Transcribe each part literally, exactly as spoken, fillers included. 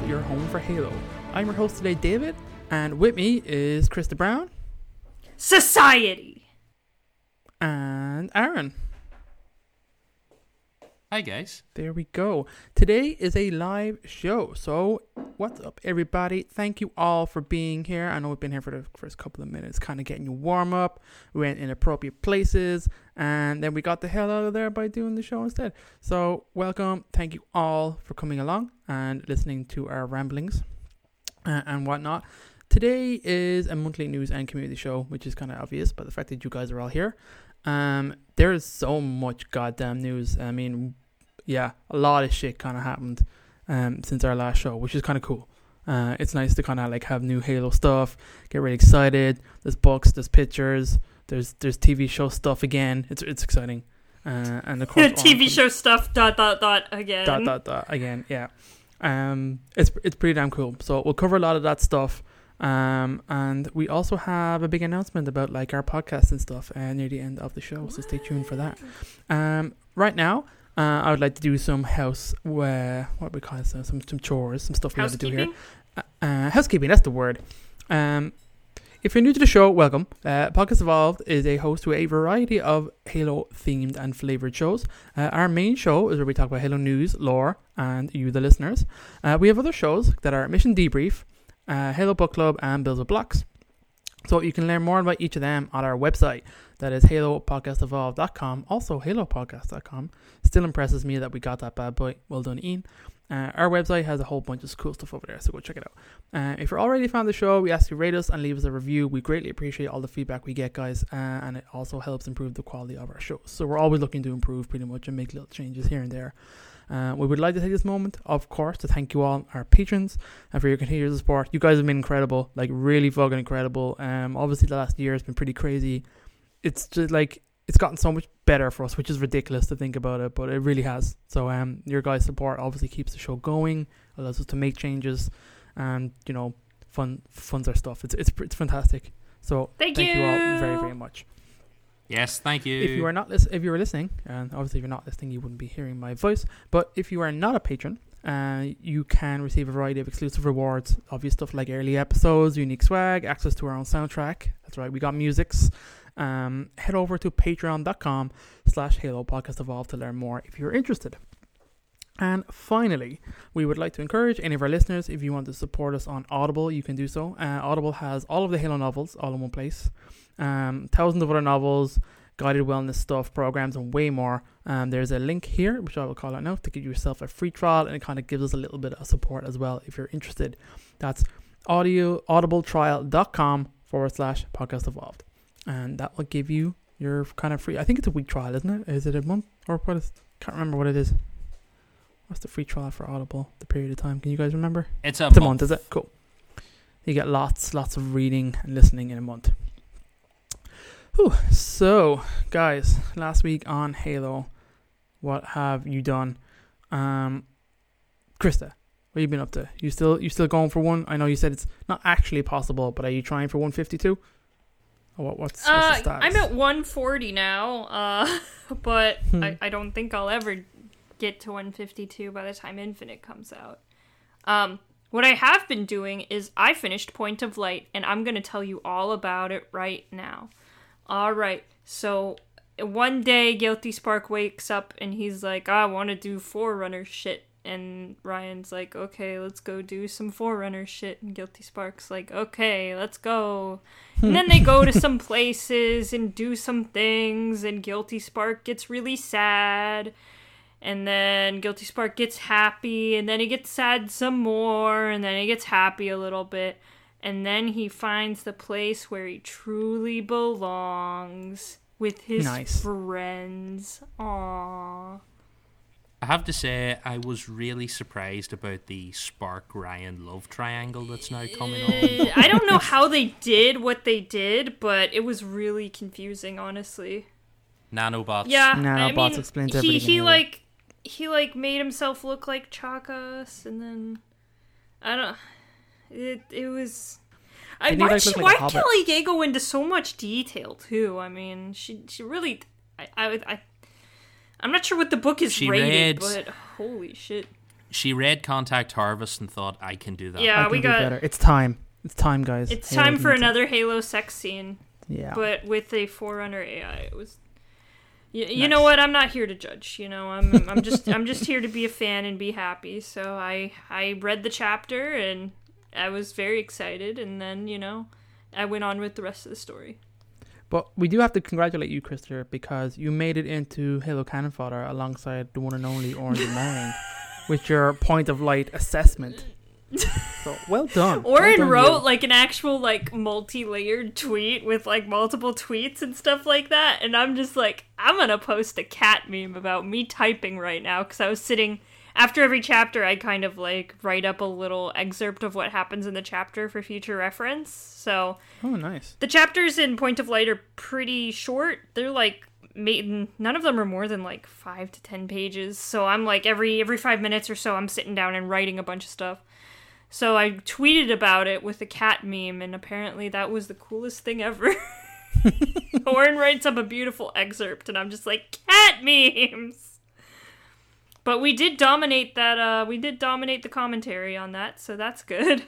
your home for Halo. I'm your host today, David, and with me is Krista Brown. Society! And Aaron. Hi guys. There we go. Today is a live show, so what's up everybody? Thank you all for being here. I know we've been here for the first couple of minutes, kind of getting you warm up. We went in appropriate places, and then we got the hell out of there by doing the show instead. So welcome. Thank you all for coming along and listening to our ramblings uh, and whatnot. Today is a monthly news and community show, which is kind of obvious by the fact that you guys are all here. Um, there is so much goddamn news. I mean, yeah, a lot of shit kind of happened um, since our last show, which is kind of cool. Uh, it's nice to kind of like have new Halo stuff, get really excited. There's books, there's pictures, there's there's T V show stuff again. It's it's exciting. Uh, and of course, T V show stuff dot dot dot again. Dot dot dot again. Yeah. Um, it's it's pretty damn cool. So we'll cover a lot of that stuff. Um, and we also have a big announcement about like our podcast and stuff uh, near the end of the show. So stay tuned for that. Um, right now. Uh, I would like to do some house, uh, what we call it, some some chores, some stuff we have to do here. Uh, uh, housekeeping, that's the word. Um, if you're new to the show, welcome. Uh, Podcast Evolved is a host to a variety of Halo-themed and flavoured shows. Uh, our main show is where we talk about Halo news, lore, and you, the listeners. Uh, we have other shows that are Mission Debrief, uh, Halo Book Club, and Builds with Blocks. So you can learn more about each of them on our website. That is halo podcast evolved dot com. Also halo podcast dot com. Still impresses me that we got that bad boy. Well done, Ian. Uh, our website has a whole bunch of cool stuff over there, so go check it out. Uh, if you're already found the show, we ask you to rate us and leave us a review. We greatly appreciate all the feedback we get, guys, uh, and it also helps improve the quality of our shows. So we're always looking to improve pretty much and make little changes here and there. Uh, we would like to take this moment, of course, to thank you all, our patrons, and for your continued support. You guys have been incredible, like really fucking incredible. Um, obviously the last year has been pretty crazy. It's just like it's gotten so much better for us, which is ridiculous to think about it, but it really has. So um, your guys' support obviously keeps the show going, allows us to make changes, and you know, fun funds our stuff. It's it's it's fantastic. So thank, thank you. you all very very much. Yes, thank you. If you are not lis- if you are listening, and obviously if you're not listening, you wouldn't be hearing my voice. But if you are not a patron, uh, you can receive a variety of exclusive rewards, obvious stuff like early episodes, unique swag, access to our own soundtrack. That's right, we got musics. Um, head over to patreon dot com slash Halo Podcast Evolved to learn more if you're interested. And finally, we would like to encourage any of our listeners, if you want to support us on Audible, you can do so. Uh, Audible has all of the Halo novels all in one place. Um, thousands of other novels, guided wellness stuff, programs, and way more. Um, there's a link here, which I will call out now, to give yourself a free trial, and it kind of gives us a little bit of support as well if you're interested. That's audio audibletrial dot com forward slash podcast evolved. And that will give you your kind of free, I think it's a week trial, isn't it? Is it a month? Or what is, can't remember what it is. What's the free trial for Audible, the period of time? Can you guys remember? It's a, it's month. a month, is it? Cool. You get lots, lots of reading and listening in a month. Whew. So, guys, last week on Halo, what have you done? Um, Krista, what have you been up to? You still you still going for one? I know you said it's not actually possible, but are you trying for one fifty-two? What, what's, what's uh, the status? I'm at one forty now, uh, but Hmm. I, I don't think I'll ever get to one fifty-two by the time Infinite comes out. Um, what I have been doing is I finished Point of Light, and I'm going to tell you all about it right now. Alright, so one day Guilty Spark wakes up and he's like, I want to do Forerunner shit. And Ryan's like, okay, let's go do some Forerunner shit. And Guilty Spark's like, okay, let's go. And then they go to some places and do some things, and Guilty Spark gets really sad. And then Guilty Spark gets happy, and then he gets sad some more, and then he gets happy a little bit. And then he finds the place where he truly belongs with his nice. friends. Aww. I have to say, I was really surprised about the Spark Ryan love triangle that's now coming on. I don't know how they did what they did, but it was really confusing, honestly. Nanobots. Yeah, Nanobots I mean, explains he everything. he anyway. like he like made himself look like Chakas, and then I don't. It it was. I, Didn't he, why like, she, look like why a hobbit? Kelly Gay go into so much detail too? I mean, she she really. I I, I I'm not sure what the book is She rated, read- but holy shit. she read Contact Harvest and thought, I can do that. Yeah, I can we do got. better. It's time. It's time, guys. It's Halo time for needs it. another Halo sex scene, Yeah. but with a Forerunner A I. It was. You, you Nice. know what? I'm not here to judge. You know, I'm I'm just I'm just here to be a fan and be happy. So I I read the chapter and I was very excited, and then you know, I went on with the rest of the story. But we do have to congratulate you, Christopher, because you made it into Halo Cannon Fodder alongside the one and only Orange and Marion with your point of light assessment. So well done. Oren well done, wrote you. like an actual like multi-layered tweet with like multiple tweets and stuff like that, and I'm just like, I'm gonna post a cat meme about me typing right now because I was sitting after every chapter. I kind of like write up a little excerpt of what happens in the chapter for future reference. So Oh, nice. the chapters in Point of Light are pretty short. They're like made, none of them are more than like five to ten pages. So I'm like every every five minutes or so I'm sitting down and writing a bunch of stuff. So I tweeted about it with a cat meme, and apparently that was the coolest thing ever. Oren writes up a beautiful excerpt, and I'm just like, cat memes! But we did dominate that, uh, we did dominate the commentary on that, so that's good.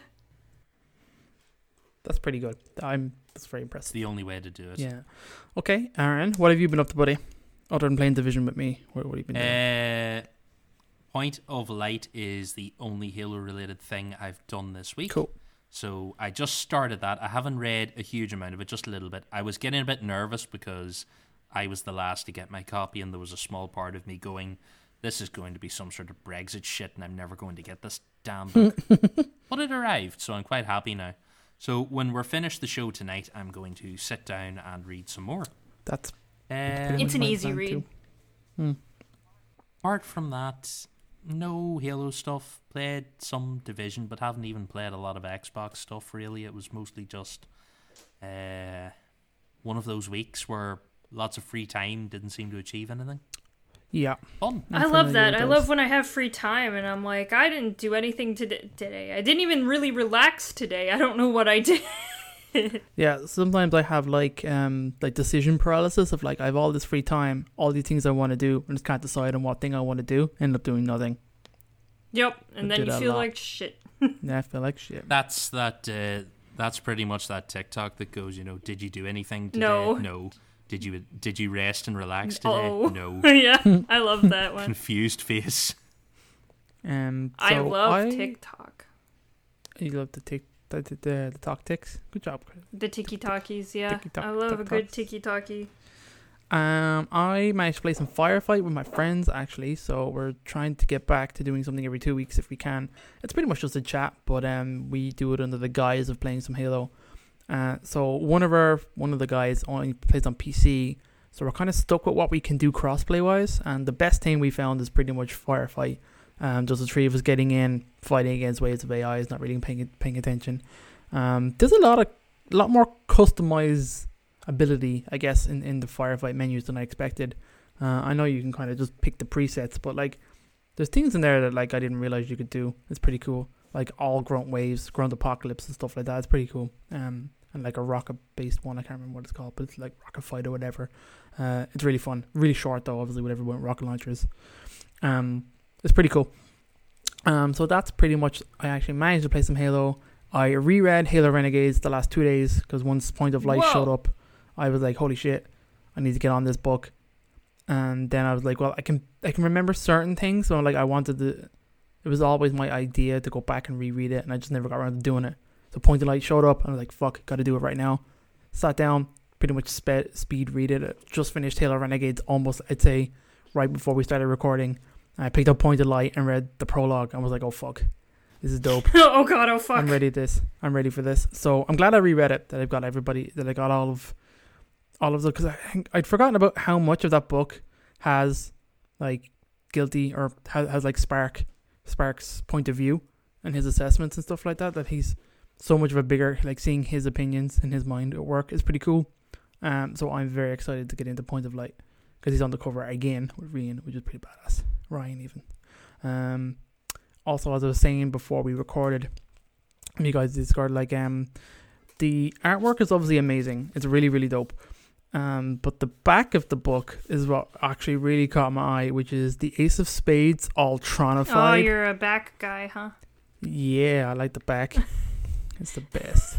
That's pretty good. I'm that's very It's impressive. the only way to do it. Yeah. Okay, Aaron, what have you been up to, buddy? Other than playing Division with me, what, what have you been doing? Uh, Point of Light is the only Halo-related thing I've done this week. Cool. So I just started that. I haven't read a huge amount of it, just a little bit. I was getting a bit nervous because I was the last to get my copy, and there was a small part of me going, this is going to be some sort of Brexit shit, and I'm never going to get this damn book. But it arrived, so I'm quite happy now. So when we're finished the show tonight, I'm going to sit down and read some more. That's Uh, pretty It's much an my easy plan read. too. Hmm. apart from that, no Halo stuff. Played some Division, but haven't even played a lot of Xbox stuff, really. It was mostly just uh, one of those weeks where lots of free time didn't seem to achieve anything. Yeah. Fun. I'm I love familiar that. with I those. love when I have free time and I'm like, I didn't do anything to- today. I didn't even really relax today. I don't know what I did. Yeah, sometimes I have like um like decision paralysis of like I have all this free time, all these things I want to do, and just can't decide on what thing I want to do. End up doing nothing. Yep, and I then do you that a feel lot. like shit. Yeah, I feel like shit. That's that. Uh, that's pretty much that TikTok that goes, you know, did you do anything today? No. No. Did you Did you rest and relax today? Oh. No. Yeah, I love that one. Confused face. Um, so I love I, TikTok. You love the tick, the the, the, the talk ticks. Good job, Chris. The tiki talkies, yeah. Tiki-talk- I love a good talk-talks. tiki talkie. Um, I managed to play some Firefight with my friends actually, so we're trying to get back to doing something every two weeks if we can. It's pretty much just a chat, but um, we do it under the guise of playing some Halo. Uh, so one of our one of the guys only plays on P C, so we're kind of stuck with what we can do crossplay wise. And the best thing we found is pretty much Firefight. Um, just the three of us getting in, fighting against waves of A Is, not really paying paying attention. Um, there's a lot of a lot more customized ability, I guess, in, in the Firefight menus than I expected. Uh, I know you can kind of just pick the presets, but like there's things in there that like I didn't realize you could do. It's pretty cool. Like all grunt waves, grunt apocalypse and stuff like that. It's pretty cool. Um, and like a rocket based one, I can't remember what it's called, but it's like Rocket Fight or whatever. Uh, it's really fun. Really short though, obviously with everyone rocket launchers. Um, it's pretty cool. Um, so that's pretty much. I actually managed to play some Halo. I reread Halo Renegades the last two days because once Point of Light Whoa. showed up, I was like, holy shit, I need to get on this book. And then I was like, well, I can I can remember certain things. So like I wanted to, it was always my idea to go back and reread it, and I just never got around to doing it. So Point of Light showed up, and I was like, fuck, got to do it right now. Sat down, pretty much sped, speed read it. I just finished Halo Renegades almost, I'd say, right before we started recording. I picked up Point of Light and read the prologue and was like, oh fuck, this is dope. Oh god, oh fuck. I'm ready this. I'm ready for this. So I'm glad I reread it. That I've got everybody. That I got all of, all of the. Because I think I'd forgotten about how much of that book has, like, guilty or has, has like Spark, Spark's point of view and his assessments and stuff like that. That he's so much of a bigger, like seeing his opinions in his mind at work is pretty cool. Um. So I'm very excited to get into Point of Light because he's on the cover again with Ryan, which is pretty badass. Ryan even. Um. Also, as I was saying before we recorded, you guys Discord, like um, the artwork is obviously amazing. It's really, really dope. Um, but the back of the book is what actually really caught my eye, which is the Ace of Spades Ultronified. Oh, you're a back guy, huh? Yeah, I like the back. It's the best.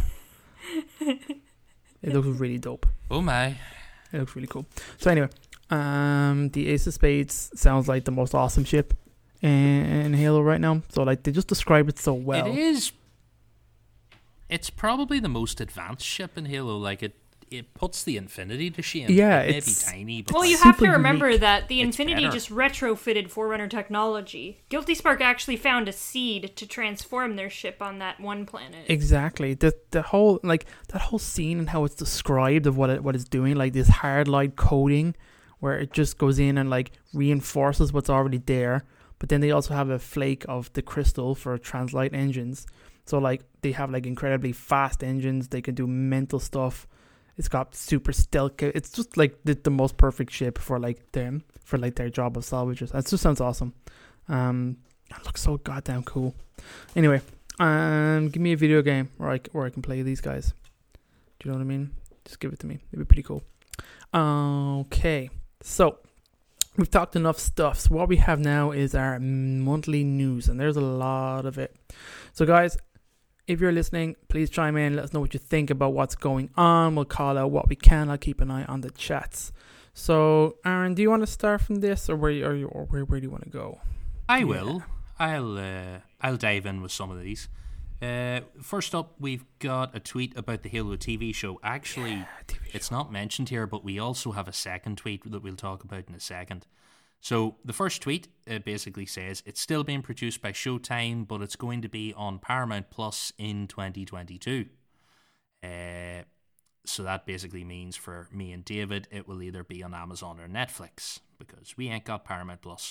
It looks really dope. Oh my. It looks really cool. So anyway, um, the Ace of Spades sounds like the most awesome ship in, in Halo right now. So like they just describe it so well. It is. It's probably the most advanced ship in Halo. Like it, it puts the Infinity to shame. Yeah, it may it's- be tiny, but Well, like, you have to super remember unique. that the It's Infinity better. just retrofitted Forerunner technology. Guilty Spark actually found a seed to transform their ship on that one planet. Exactly. The the whole like that whole scene and how it's described of what it what it's doing, like this hard light coating where it just goes in and like reinforces what's already there. But then they also have a flake of the crystal for translight engines. So like they have like incredibly fast engines. They can do mental stuff. It's got super stealth. ca- It's just like the, the most perfect ship for like them for like their job of salvagers. That just sounds awesome. Um, it looks so goddamn cool. Anyway, um, give me a video game where I c- where I can play these guys. Do you know what I mean? Just give it to me. It'd be pretty cool. Okay, so we've talked enough stuff. So what we have now is our monthly news, and there's a lot of it. So guys, if you're listening, please chime in. Let us know what you think about what's going on. We'll call out what we can. I'll keep an eye on the chats. So, Aaron, do you want to start from this, or where are you, or where, where do you want to go? I Yeah. will. I'll uh, I'll dive in with some of these. Uh, first up, we've got a tweet about the Halo T V show. Actually, Yeah, T V show. it's not mentioned here, but we also have a second tweet that we'll talk about in a second. So the first tweet uh, basically says it's still being produced by Showtime, but it's going to be on Paramount Plus in twenty twenty-two. Uh, so that basically means for me and David, it will either be on Amazon or Netflix because we ain't got Paramount Plus.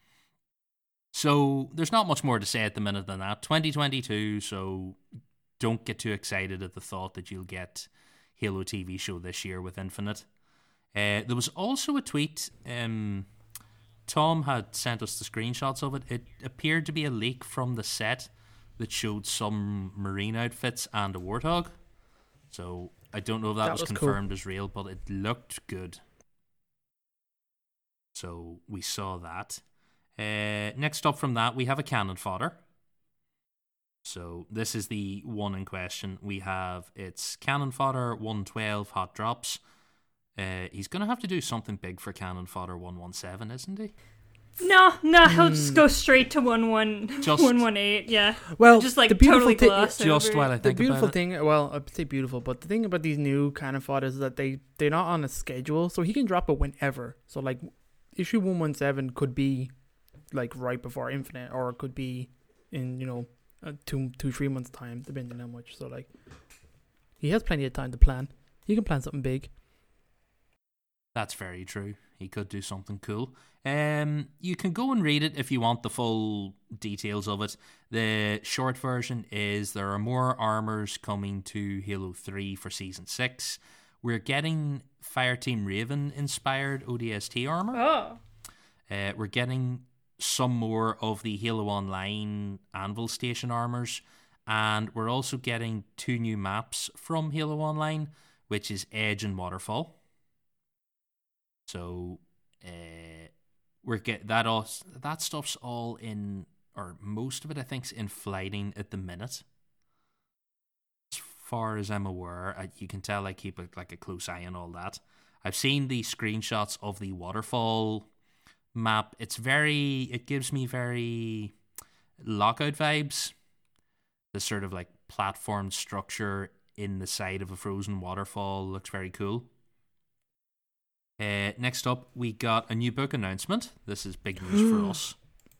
So there's not much more to say at the minute than that. twenty twenty-two, so don't get too excited at the thought that you'll get Halo T V show this year with Infinite. Uh, there was also a tweet. Um, Tom had sent us the screenshots of it. It appeared to be a leak from the set that showed some marine outfits and a warthog. So I don't know if that, That was, was cool. confirmed as real, but it looked good. So we saw that. Uh, next up from that, we have a cannon fodder. So this is the one in question. We have it's cannon fodder one twelve hot drops. Uh, he's gonna have to do something big for cannon fodder one seventeen, isn't he? No, no, he'll just go straight to one one Just- one one eight. Yeah, Well, just like the beautiful totally thi- gloss Just over while it. I The think beautiful about it. thing, well, I'd say beautiful, but the thing about these new cannon fodder is that they, they're not on a schedule, so he can drop it whenever. So, like, issue one seventeen could be, like, right before Infinite, or it could be in, you know, uh, two, two, three months' time, depending on how much. So, like, he has plenty of time to plan. He can plan something big. That's very true. He could do something cool. Um, you can go and read it if you want the full details of it. The short version is there are more armors coming to Halo three for Season six. We're getting Fireteam Raven inspired O D S T armor. Oh, Uh, we're getting some more of the Halo Online Anvil Station armors. And we're also getting two new maps from Halo Online, which is Edge and Waterfall. So uh, we're get that all that stuff's all in, or most of it I think's in flighting at the minute. As far as I'm aware, I, you can tell I keep a, like a close eye on all that. I've seen the screenshots of the waterfall map. It's very, it gives me very Lockout vibes. The sort of like platform structure in the side of a frozen waterfall looks very cool. Uh, next up, we got a new book announcement. This is big news for us.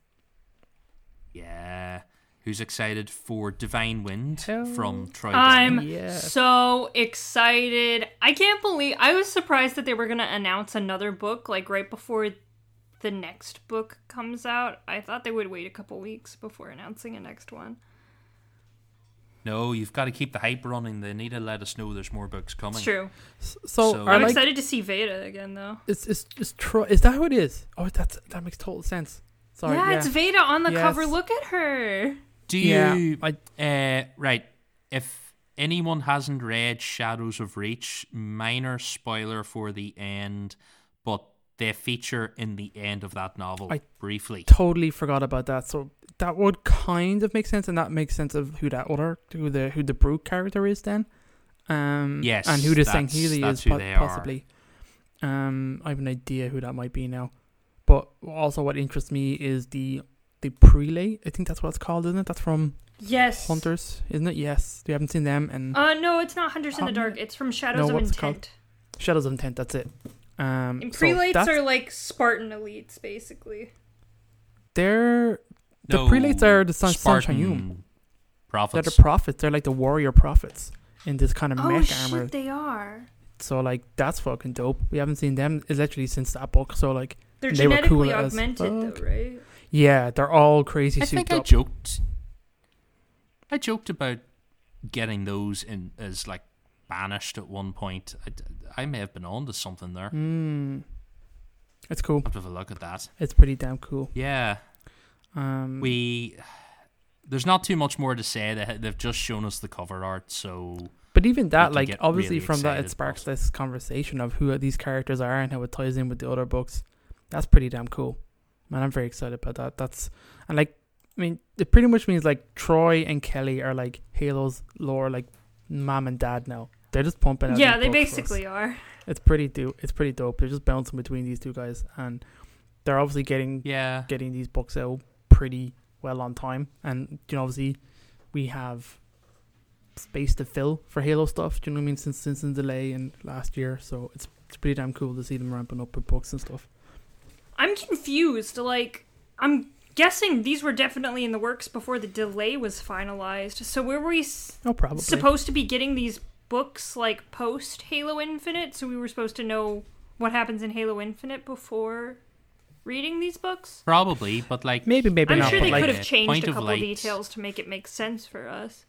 Yeah. Who's excited for Divine Wind Hell. from Troy I'm Denning? Yeah. so excited. I can't believe I was surprised that they were going to announce another book like right before the next book comes out. I thought they would wait a couple weeks before announcing a next one. No, you've got to keep the hype running. They need to let us know there's more books coming. It's true. So, So- are I'm like, excited to see Veda again though. Is is is Troy? Is that who it is? Oh, that's that makes total sense. Sorry. yeah, Yeah, it's Veda on the Yes. cover. Look at her. Do Yeah, you... I Uh, right. If anyone hasn't read Shadows of Reach, minor spoiler for the end, but they feature in the end of that novel I briefly. Totally forgot about that. So that would kind of make sense, and that makes sense of who that other, who the who the Brute character is then. Um, Yes, and who the that's- Sangheili that's is who po- they are. possibly. Um, I have an idea who that might be now. But also, what interests me is the the prelate. I think that's what it's called, isn't it? That's from Yes. Hunters, isn't it? Yes. You haven't seen them, and Uh, no, it's not Hunters in the Um, Dark. It's from Shadows no, of what's it called? Intent. Shadows of Intent. That's it. Um, And so prelates that's- are like Spartan elites, basically. they're the No, prelates are the Sun- Spartan Sunshine prophets. they're the prophets. They're like the warrior prophets in this kind of Oh mech shit, armor. they are. So like that's fucking dope. We haven't seen them literally since that book. So like They're They were genetically cool as augmented, fuck. though, right? yeah, they're all crazy I souped think I up. joked. I joked about getting those in as like banished at one point. I, I may have been on to something there. Mm. It's cool. I'll have a look at that. It's pretty damn cool. Yeah, Um, we. There's not too much more to say. They they've just shown us the cover art, so but even that, can like get obviously really from that, excited, it sparks but- this conversation of who these characters are and how it ties in with the other books. That's pretty damn cool, man. I'm very excited about that. That's and like I mean, it pretty much means like Troy and Kelly are like Halo's lore, like mom and dad now. They're just pumping out. Yeah, these they books for us. basically are. It's pretty dope. It's pretty dope. They're just bouncing between these two guys, and they're obviously getting yeah. getting these books out pretty well on time. And you know, obviously, we have space to fill for Halo stuff. Do you know what I mean? Since since the delay and last year, so it's it's pretty damn cool to see them ramping up with books and stuff. I'm confused. Like, I'm guessing these were definitely in the works before the delay was finalized. So were we s- Oh, probably. supposed to be getting these books like post Halo Infinite? So we were supposed to know what happens in Halo Infinite before reading these books? Probably, but like maybe, maybe I'm not. sure but they like, could have changed Point a of couple Light- details to make it make sense for us.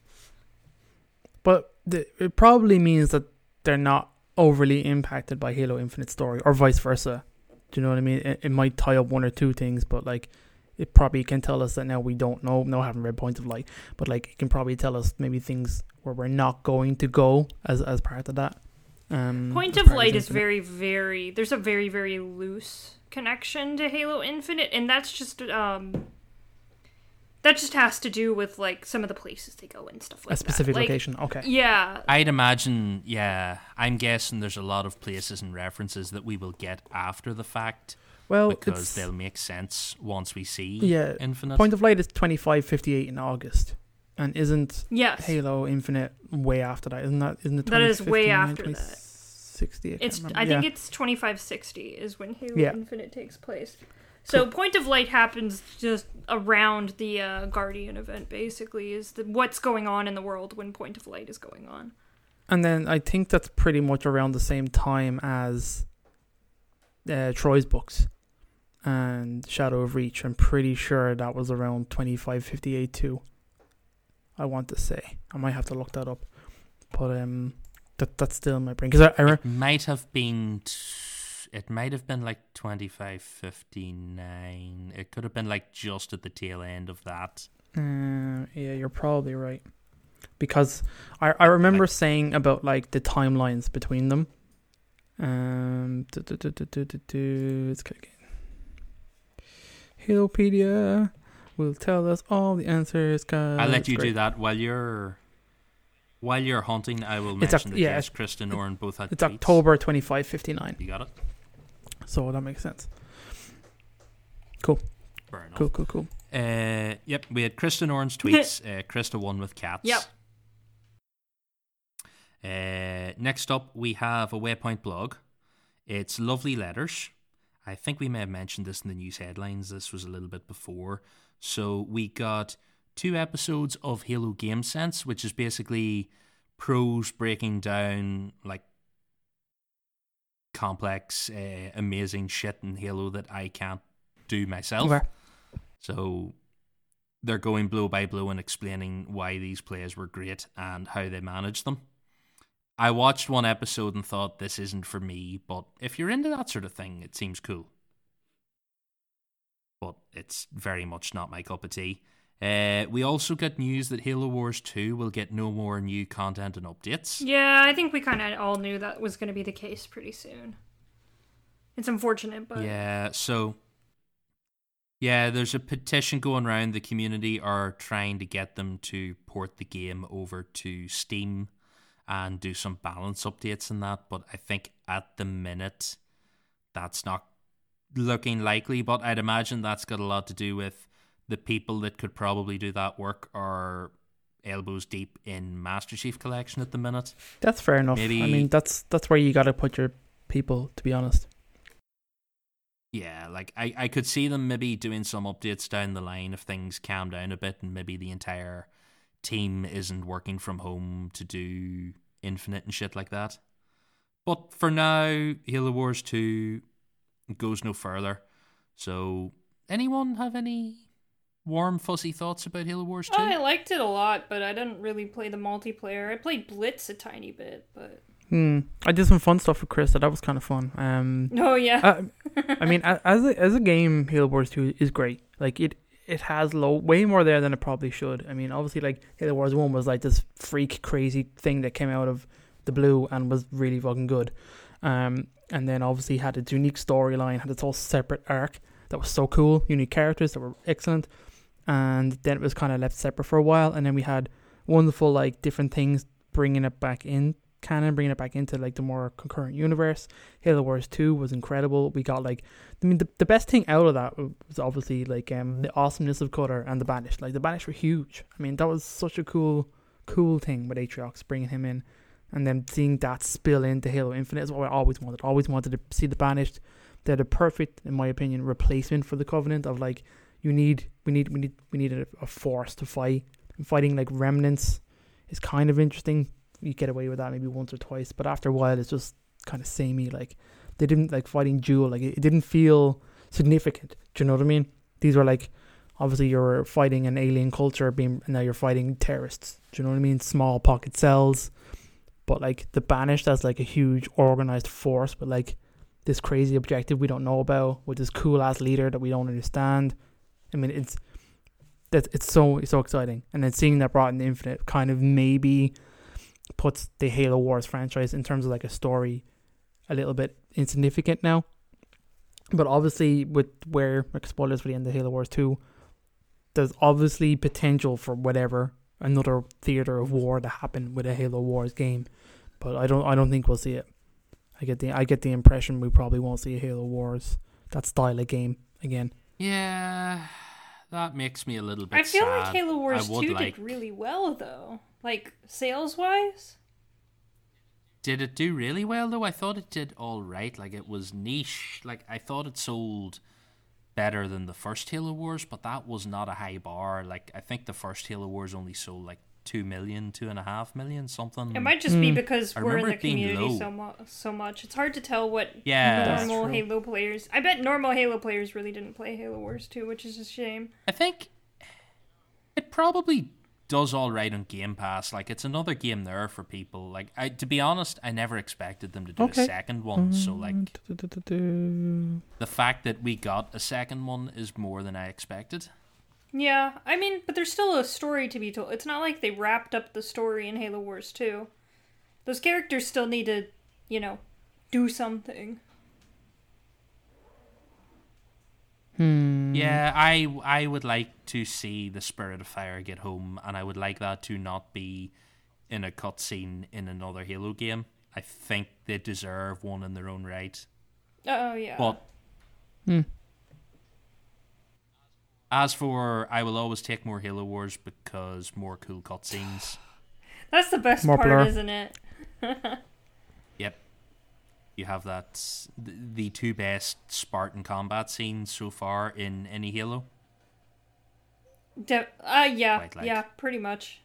but the, it probably means that they're not overly impacted by Halo Infinite story, or vice versa. Do you know what I mean? It, it might tie up one or two things, but like it probably can tell us that now we don't know. No, I haven't read Point of Light, but like it can probably tell us maybe things where we're not going to go as as part of that. Um, Point as of part Light is Infinite. very, very. There's a very, very loose connection to Halo Infinite, and that's just um. That just has to do with like some of the places they go and stuff like a specific that. Like, location. Okay. Yeah, I'd imagine, yeah, I'm guessing there's a lot of places and references that we will get after the fact Well, because it's they'll make sense once we see yeah. Infinite. Point of Light is twenty-five fifty-eight in August, and isn't yes. Halo Infinite way after that? Isn't that? Isn't it? That is way 2059, after that. twenty sixty? I, It's. can't I remember. think it's twenty-five sixty is when Halo Yeah. Infinite takes place. So Point of Light happens just around the uh, Guardian event. Basically, is the, what's going on in the world when Point of Light is going on. And then I think that's pretty much around the same time as uh, Troy's books and Shadow of Reach. I'm pretty sure that was around twenty-five fifty-eight too. I want to say. I might have to look that up. But um, that that's still in my brain. Because I, I re- It might have been. T- it might have been like twenty-five fifty-nine. It could have been like just at the tail end of that. Uh, yeah, you're probably right. Because I, I remember Like- saying about like the timelines between them. Um, do, do, do, do, do, do, do. Let's click it. Halopedia will tell us all the answers. Cause I'll let it's you great. do that while you're while you're hunting. I will It's mention Oc- that yeah, yes, Chris and Oren both had It's tweets. October twenty-five fifty-nine. You got it. So that makes sense. Fair enough. Cool, cool, cool. Uh, yep, we had Kristen Orange tweets. uh, Krista won with cats. Yep. Uh, next up, we have a Waypoint blog. It's lovely letters. I think we may have mentioned this in the news headlines. This was a little bit before. So we got two episodes of Halo Game Sense, which is basically pros breaking down like complex, uh, amazing shit in Halo that I can't do myself. Okay. So they're going blow by blow and explaining why these players were great and how they managed them. I watched one episode and thought, this isn't for me, but if you're into that sort of thing, it seems cool. But it's very much not my cup of tea. Uh, we also got news that Halo Wars two will get no more new content and updates. Yeah, I think we kind of all knew that was going to be the case pretty soon. It's unfortunate, but... Yeah, so... Yeah, there's a petition going around. The community are trying to get them to port the game over to Steam and do some balance updates and that, but I think at the minute that's not looking likely, but I'd imagine that's got a lot to do with the people that could probably do that work are elbows deep in Master Chief Collection at the minute. That's fair enough. Maybe, I mean, that's that's where you got to put your people, to be honest. Yeah, like I, I could see them maybe doing some updates down the line if things calm down a bit and maybe the entire team isn't working from home to do Infinite and shit like that. But for now, Halo Wars two goes no further. So, anyone have any warm, fuzzy thoughts about Halo Wars two? Oh, I liked it a lot, but I didn't really play the multiplayer. I played Blitz a tiny bit, but... Hmm. I did some fun stuff with Krista. That was kind of fun. Um, oh, yeah. uh, I mean, as a, as a game, Halo Wars two is great. Like, it it has low, way more there than it probably should. I mean, obviously, like, Halo Wars one was like this freak, crazy thing that came out of the blue and was really fucking good. Um, and then obviously had its unique storyline, had its whole separate arc that was so cool, unique characters that were excellent. And then it was kind of left separate for a while. And then we had wonderful, like, different things bringing it back in canon, bringing it back into like the more concurrent universe. Halo Wars two was incredible. We got like, I mean, the, the best thing out of that was obviously like um the awesomeness of Cutter and the Banished. Like the Banished were huge. I mean, that was such a cool, cool thing with Atriox bringing him in, and then seeing that spill into Halo Infinite is what I always wanted. Always wanted to see the Banished. They're the perfect, in my opinion, replacement for the Covenant. Of like, you need, we need, we need, we need a, a force to fight. And fighting like remnants is kind of interesting. You get away with that maybe once or twice, but after a while it's just kind of samey. Like they didn't like fighting Jewel, like it, it didn't feel significant. Do you know what I mean? These were like, obviously you're fighting an alien culture being, and now you're fighting terrorists. Do you know what I mean? Small pocket cells, but like the Banished as like a huge organized force, but like this crazy objective we don't know about with this cool ass leader that we don't understand. I mean, it's that it's so it's so exciting, and then seeing that brought in the Infinite kind of maybe puts the Halo Wars franchise in terms of like a story a little bit insignificant now. But obviously with where, like, spoilers for the end of Halo Wars two, there's obviously potential for whatever, another theater of war to happen with a Halo Wars game. But I don't I don't think we'll see it. I get the I get the impression we probably won't see a Halo Wars, that style of game again. Yeah, that makes me a little bit I feel sad. like Halo Wars two like... did really well though. Like, sales-wise? Did it do really well, though? I thought it did all right. Like, it was niche. Like, I thought it sold better than the first Halo Wars, but that was not a high bar. Like, I think the first Halo Wars only sold, like, two million, two and a half million, something. It might just mm. be because I we're in the community low. so, mu- so much. It's hard to tell what yeah, normal Halo players... I bet normal Halo players really didn't play Halo Wars two, which is a shame. I think it probably... does all right on Game Pass. Like, it's another game there for people. Like, I to be honest, I never expected them to do okay. a second one. So, like, the fact that we got a second one is more than I expected. Yeah, I mean, but there's still a story to be told. It's not like they wrapped up the story in Halo Wars two. Those characters still need to, you know, do something. Hmm. Yeah, I I would like to see the Spirit of Fire get home, and I would like that to not be in a cutscene in another Halo game. I think they deserve one in their own right. Oh, yeah. But hmm. as for, I will always take more Halo Wars because more cool cutscenes. That's the best more part, blur. Isn't it? Yep. You have that, the two best Spartan combat scenes so far in any Halo. De- uh, yeah, like. yeah, pretty much.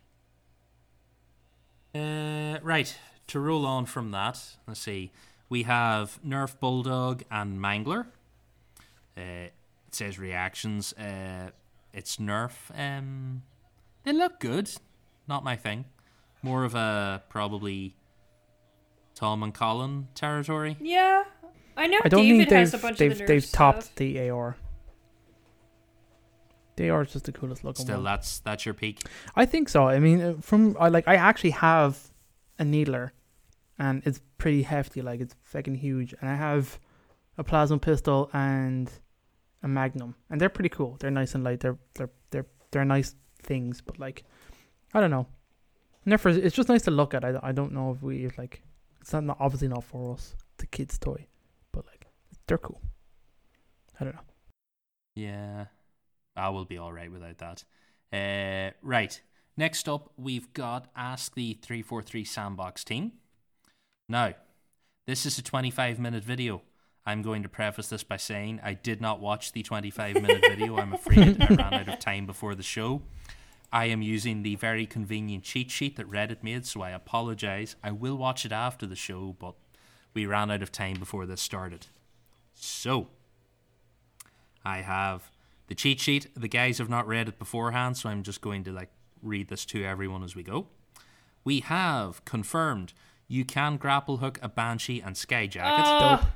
Uh, right, to roll on from that, let's see. We have Nerf Bulldog and Mangler. Uh, it says reactions. Uh, it's Nerf. Um, they look good. Not my thing. More of a probably Tom and Colin territory. Yeah, I know I don't David think they've has a bunch they've of the Nerf they've topped stuff. the A R. They are just the coolest looking Still, one. that's that's your peak. I think so. I mean, uh, from I like I actually have a needler, and it's pretty hefty. Like it's fucking huge. And I have a plasma pistol and a magnum, and they're pretty cool. They're nice and light. They're they're they're they're nice things. But like, I don't know. Never. It's just nice to look at. I, I don't know if we like. It's not, not obviously not for us. It's a kid's toy, but like they're cool. I don't know. Yeah, I will be all right without that. Uh, right. Next up, we've got Ask the three forty-three Sandbox team. Now, this is a twenty-five minute video. I'm going to preface this by saying I did not watch the twenty-five minute video. I'm afraid I ran out of time before the show. I am using the very convenient cheat sheet that Reddit made, so I apologize. I will watch it after the show, but we ran out of time before this started. So, I have the cheat sheet. The guys have not read it beforehand, so I'm just going to like read this to everyone as we go. We have confirmed you can grapple hook a Banshee and Skyjacket. Uh, Dope.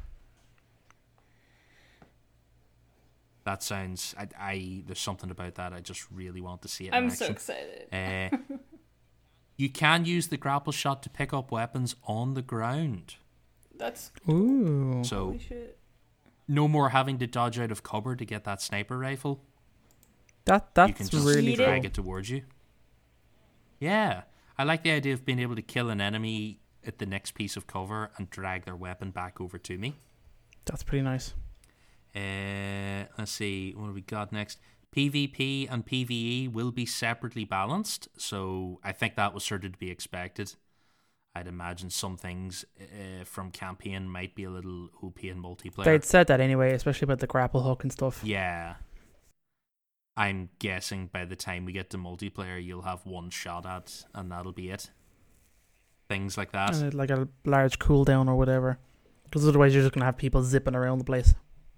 That sounds... I, I There's something about that. I just really want to see it in I'm action. so excited. Uh, you can use the grapple shot to pick up weapons on the ground. That's Ooh. So, holy shit. no more having to dodge out of cover to get that sniper rifle. That You can that's just really Eat drag cool. it towards you. Yeah. I like the idea of being able to kill an enemy at the next piece of cover and drag their weapon back over to me. That's pretty nice. Uh, let's see, what have we got next? PvP and PvE will be separately balanced, so I think that was sort of to be expected. I'd imagine some things uh, from campaign might be a little O P in multiplayer. They'd said that anyway, especially about the grapple hook and stuff. Yeah. I'm guessing by the time we get to multiplayer, you'll have one shot at, and that'll be it. Things like that. And it, like a large cooldown or whatever. Because otherwise you're just going to have people zipping around the place.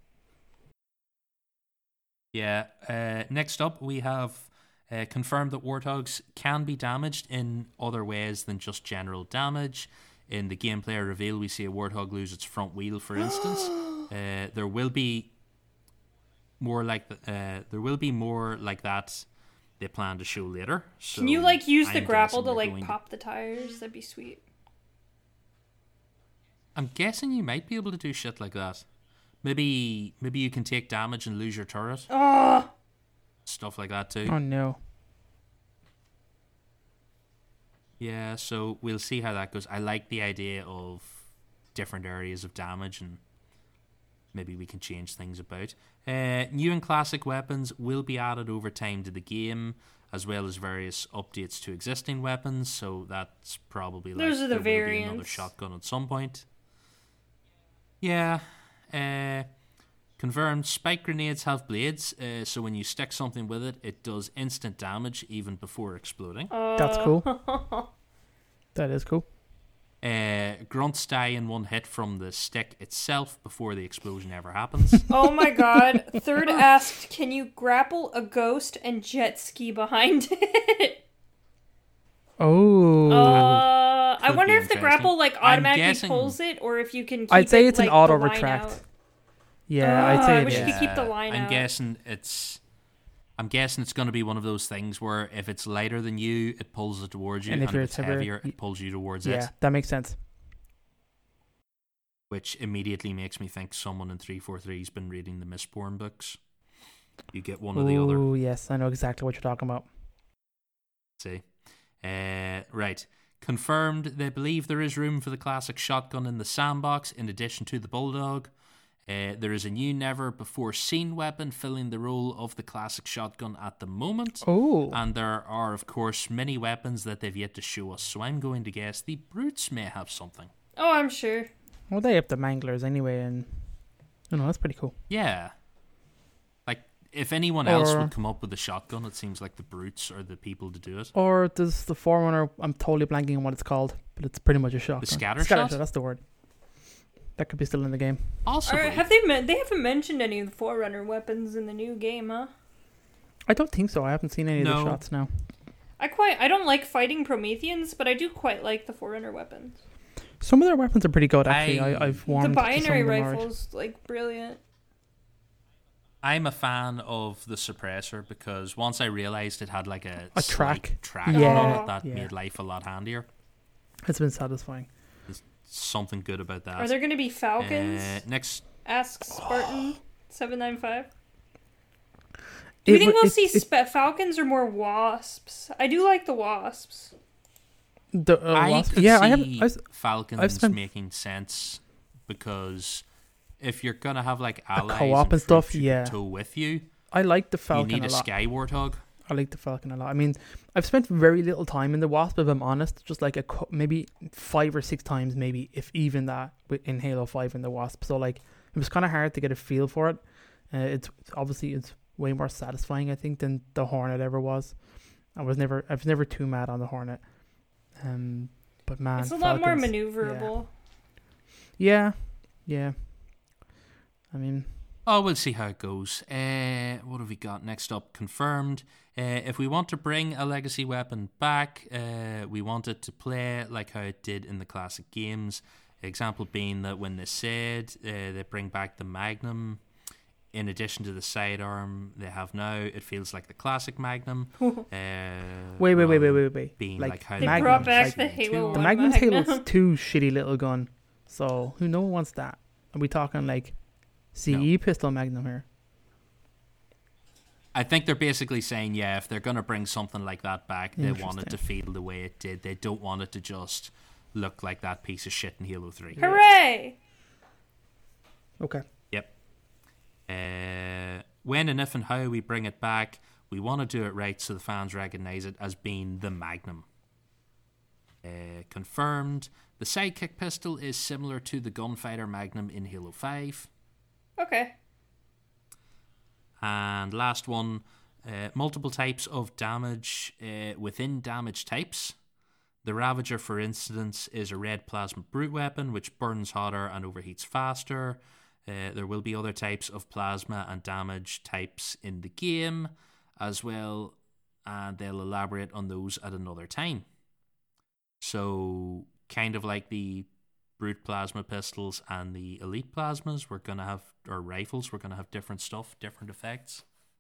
Yeah. Uh, next up, we have uh, confirmed that Warthogs can be damaged in other ways than just general damage. In the gameplay reveal, we see a Warthog lose its front wheel, for instance. uh, there will be more like the, uh, there will be more like that. They plan to show later. So Can you like use the I'm grapple to guessing we're like going pop the tires? That'd be sweet. I'm guessing you might be able to do shit like that. Maybe maybe you can take damage and lose your turret. Oh, Stuff like that too. Oh no. Yeah, so we'll see how that goes. I like the idea of different areas of damage, and maybe we can change things about. Uh, new and classic weapons will be added over time to the game, as well as various updates to existing weapons. So that's probably like Those are the there will be another variants. shotgun at some point. Yeah. Uh, confirmed spike grenades have blades, uh, so when you stick something with it, it does instant damage even before exploding. That's cool. That is cool. Uh, grunts die in one hit from the stick itself before the explosion ever happens. Oh my god. Third asked, can you grapple a ghost and jet ski behind it? Oh. Uh, I Could wonder be if the interesting. grapple like I'm automatically guessing- pulls it, or if you can keep I'd say it, it's an like, auto the line retract. out. Yeah, Oh, I'd I say it wish is. you could keep the line I'm out. guessing it's. I'm guessing it's going to be one of those things where if it's lighter than you, it pulls it towards you, And and if if, you're it's heavier, heavier, y- it pulls you towards Yeah, it. that makes sense. Which immediately makes me think someone in three forty-three's been reading the Mistborn books. You get one or the other. Oh, yes, I know exactly what you're talking about. See. Uh, right. Confirmed they believe there is room for the classic shotgun in the sandbox in addition to the Bulldog. Uh, there is a new never before seen weapon filling the role of the classic shotgun at the moment. Oh. And there are, of course, many weapons that they've yet to show us. So I'm going to guess the Brutes may have something. Oh, I'm sure. Well, they have the Manglers anyway, and you know that's pretty cool. Yeah. Like, if anyone else Or- would come up with a shotgun, it seems like the Brutes are the people to do it. Or does the Forerunner? I'm totally blanking on what it's called, but it's pretty much a shotgun. scatter Scatter shot? That's the word. That could be still in the game. Possibly. Or have they? Men- they haven't mentioned any of the Forerunner weapons in the new game, huh? I don't think so. I haven't seen any of No. the shots now. I quite. I don't like fighting Prometheans, but I do quite like the Forerunner weapons. Some of their weapons are pretty good, actually. I- I, I've The warmed to some binary of them already. rifle's like brilliant. I'm a fan of the suppressor because once I realized it had like a, A slight track. track Yeah, on it, that yeah. made life a lot handier. It's been satisfying. There's something good about that. Are there going to be falcons? Uh, next, Asks Spartan seven nine five. Do you It think w- we'll it- see it- spe- falcons or more wasps? I do like the wasps. The, uh, I wasp- could yeah, see I haven't. I, s- Falcons I've spent- making sense because if you're gonna have like A allies co-op and troops stuff, you can yeah. tow with you, I like the you Falcon need a a lot. Sky Warthog. I like the Falcon a lot. I mean, I've spent very little time in the Wasp, if I'm honest. Just like a cou- maybe five or six times, maybe if even that, wi- in Halo Five in the Wasp. So like, it was kind of hard to get a feel for it. Uh, it's it's obviously it's way more satisfying, I think, than the Hornet ever was. I was never I was never too mad on the Hornet. Um, but man, it's a lot more Falcons, maneuverable. Yeah, yeah. I mean, Oh, we'll see how it goes. Uh, what have we got next up? Confirmed. Uh, if we want to bring a legacy weapon back, uh, we want it to play like how it did in the classic games. Example being that when they said uh, they bring back the Magnum, in addition to the sidearm they have now, it feels like the classic Magnum. uh, wait, wait, wait, wait, rather wait, wait. Being Like, like, how They the brought Magnum, back like, the Halo two- the one Magnum's Magnum. Halo's too shitty little gun. So who no one wants that? Are we talking like C E pistol Magnum here? I think they're basically saying, yeah, if they're going to bring something like that back, they want it Interesting. to feel the way it did. They don't want it to just look like that piece of shit in Halo three. Hooray! Okay. Yep. Uh, when and if and how we bring it back, we want to do it right so the fans recognize it as being the Magnum. Uh, confirmed. The sidekick pistol is similar to the gunfighter Magnum in Halo five. Okay. And last one, uh, multiple types of damage uh, within damage types. The Ravager, for instance, is a red plasma brute weapon which burns hotter and overheats faster. Uh, there will be other types of plasma and damage types in the game as well, and they'll elaborate on those at another time. So, kind of like the brute plasma pistols and the elite plasmas, we're gonna have, or rifles, we're gonna have different stuff, different effects.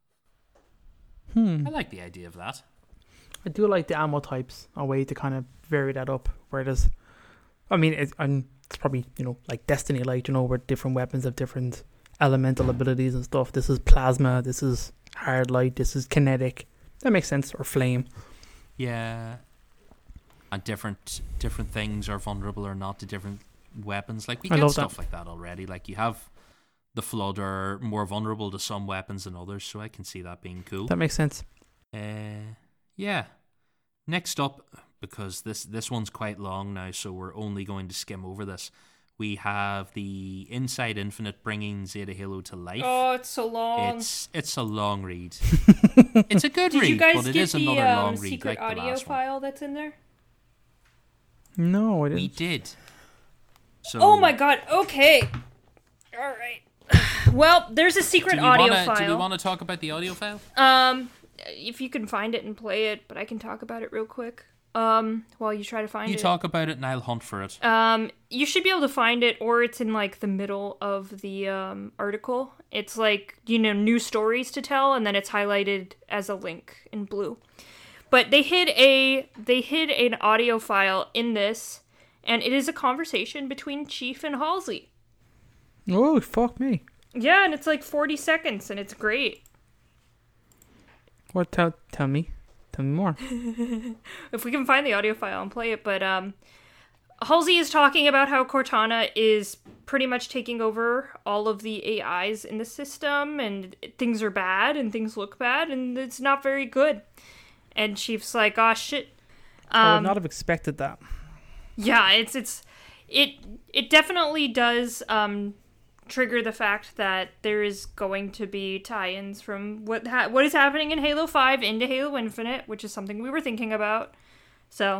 Hmm. I like the idea of that. I do like the ammo types, a way to kind of vary that up. Where there's, I mean, it's, and it's probably, you know, like Destiny, like, you know, where different weapons have different elemental abilities and stuff. This is plasma, this is hard light, this is kinetic. That makes sense. Or flame. Yeah, and different different things are vulnerable or not to different weapons. Like we I get love stuff that. like that already. Like you have the Flood are more vulnerable to some weapons than others, so I can see that being cool. That makes sense. Uh, yeah. Next up, because this this one's quite long now, so we're only going to skim over this. We have the Inside Infinite bringing Zeta Halo to life. Oh, it's so long. It's it's a long read. It's a good Did read, you guys but it get is the another um, long read secret like the audio last one. file that's in there? No, it We isn't. did. So Oh my god, okay. Alright. Well, there's a secret do we audio wanna, file. Do we want to talk about the audio file? Um, if you can find it and play it, but I can talk about it real quick. Um, while you try to find You it. talk about it and I'll hunt for it. Um, you should be able to find it, or it's in like the middle of the um article. It's like, you know, new stories to tell, and then it's highlighted as a link in blue. But they hid a they hid an audio file in this, and it is a conversation between Chief and Halsey. Oh, fuck me. Yeah, and it's like forty seconds, and it's great. What? Tell, tell me. Tell me more. If we can find the audio file and play it, but um, Halsey is talking about how Cortana is pretty much taking over all of the A Is in the system, and things are bad, and things look bad, and it's not very good. And Chief's like, "Oh shit." I would Um, not have expected that. yeah, it's it's it it definitely does um trigger the fact that there is going to be tie-ins from what ha- what is happening in Halo five into Halo Infinite, which is something we were thinking about. So,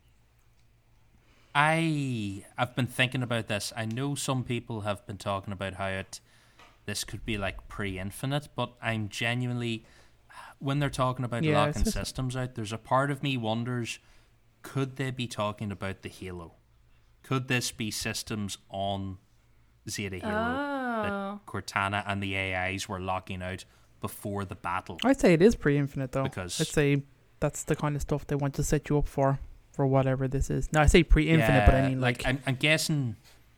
I I've been thinking about this. I know some people have been talking about how it this could be like pre-infinite, but I'm genuinely, when they're talking about Yeah, locking it's just- systems out, there's a part of me wonders, could they be talking about the Halo? Could this be systems on Zeta Halo? Oh. Cortana and the A Is were locking out before the battle. I'd say it is pre-infinite though. Because- I'd say that's the kind of stuff they want to set you up for, for whatever this is. No, I say pre-infinite, Yeah, but I mean like, I'm, I'm guessing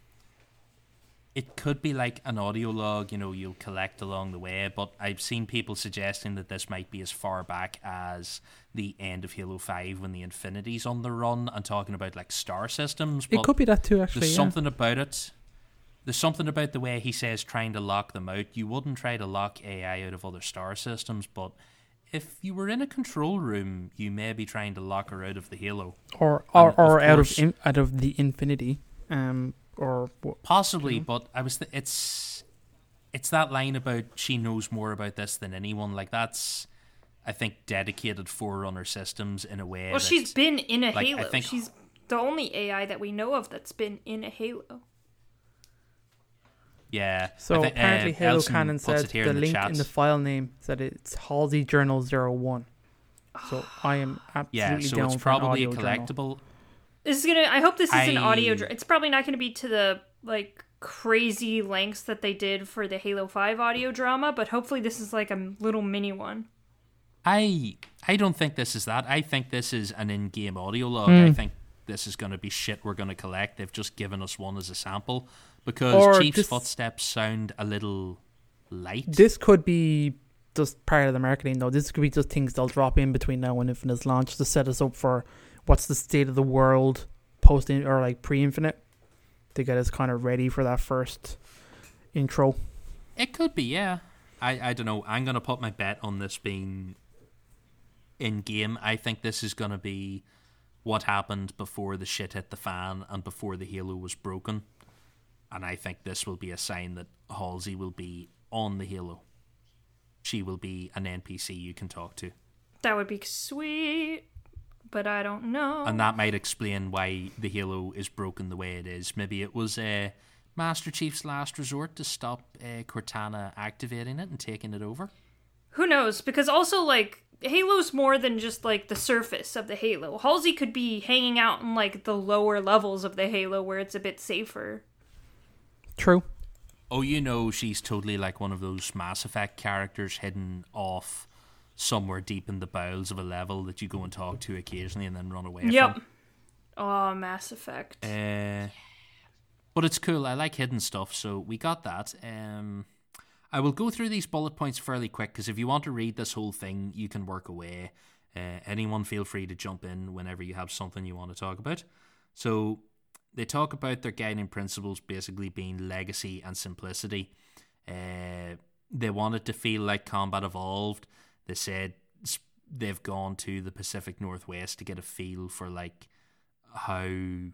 it could be like an audio log, you know, you'll collect along the way, but I've seen people suggesting that this might be as far back as the end of Halo five when the Infinity's on the run and talking about like star systems. it But could be that too. Actually, there's yeah. something about it. There's something about the way he says trying to lock them out. You wouldn't try to lock A I out of other star systems, but if you were in a control room, you may be trying to lock her out of the Halo. or or, And, or of out of course- in, out of the infinity, um, or wh- Possibly, but I was. Th- it's it's that line about she knows more about this than anyone. Like that's, I think, dedicated Forerunner systems in a way. Well, that, she's been in a like, I Halo. think- She's the only A I that we know of that's been in a Halo. yeah. So I thi- apparently, uh, Halo Elson Canon puts said it here the in link chat. in the file name said it's Halsey Journal zero one. So I am absolutely Yeah, so down it's for probably an a audio journal. collectible. This is gonna. I hope this is an audio. I- dra- It's probably not gonna be to the like crazy lengths that they did for the Halo five audio drama, but hopefully this is like a little mini one. I I don't think this is that. I think this is an in-game audio log. Hmm. I think this is going to be shit we're going to collect. They've just given us one as a sample because Or Chief's this- footsteps sound a little light. This could be just part of the marketing, though. This could be just things they'll drop in between now and Infinite's launch to set us up for what's the state of the world post in or like pre-Infinite to get us kind of ready for that first intro. It could be, yeah. I, I don't know. I'm going to put my bet on this being in-game. I think this is going to be what happened before the shit hit the fan and before the Halo was broken. And I think this will be a sign that Halsey will be on the Halo. She will be an N P C you can talk to. That would be sweet, but I don't know. And that might explain why the Halo is broken the way it is. Maybe it was uh, Master Chief's last resort to stop uh, Cortana activating it and taking it over. Who knows? Because also, like, Halo's more than just, like, the surface of the Halo. Halsey could be hanging out in, like, the lower levels of the Halo where it's a bit safer. True. Oh, you know, she's totally like one of those Mass Effect characters hidden off somewhere deep in the bowels of a level that you go and talk to occasionally and then run away Yep. from. Oh, Mass Effect. Uh, but it's cool. I like hidden stuff, so we got that. Um, I will go through these bullet points fairly quick because if you want to read this whole thing, you can work away. Uh, anyone feel free to jump in whenever you have something you want to talk about. So they talk about their guiding principles basically being legacy and simplicity. Uh, they wanted to feel like Combat Evolved. They said s- they've gone to the Pacific Northwest to get a feel for like how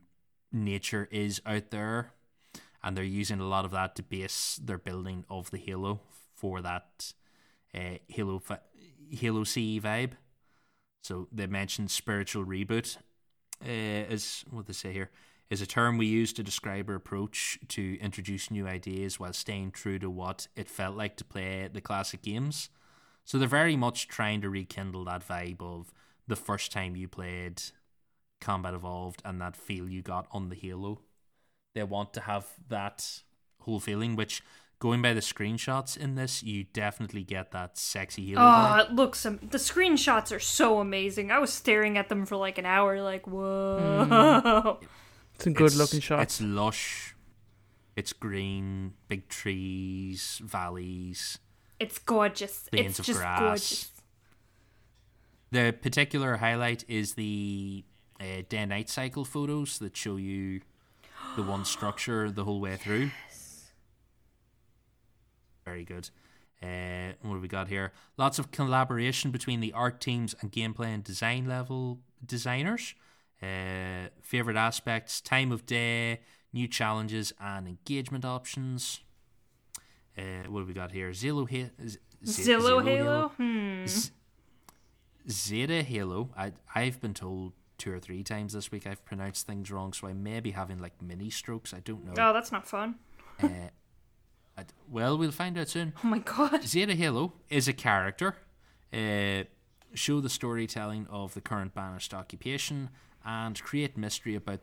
nature is out there, and they're using a lot of that to base their building of the Halo for that uh, Halo fi- Halo C E vibe. So they mentioned spiritual reboot uh, as what they say here is a term we use to describe our approach to introduce new ideas while staying true to what it felt like to play the classic games. So they're very much trying to rekindle that vibe of the first time you played Combat Evolved and that feel you got on the Halo. They want to have that whole feeling, which going by the screenshots in this, you definitely get that sexy Halo Oh, vibe. it looks... Am- the screenshots are so amazing. I was staring at them for like an hour like, whoa. Some good It's- looking shots. It's lush. It's green, big trees, valleys. It's gorgeous. Plains It's of just grass. gorgeous. The particular highlight is the uh, day-night cycle photos that show you the one structure the whole way through. Very good. Uh, what have we got here? Lots of collaboration between the art teams and gameplay and design level designers. Uh, favorite aspects: time of day, new challenges, and engagement options. Uh, what have we got here? Zillow, ha- Z- Zillow Halo? Hmm. Z- Zeta Halo. I I've been told two or three times this week I've pronounced things wrong, so I may be having like mini strokes. I don't know. Oh, that's not fun. uh, I, well, we'll find out soon. Oh my god. Zeta Halo is a character. Uh, show the storytelling of the current banished occupation and create mystery about the ring's past and ultimate purpose.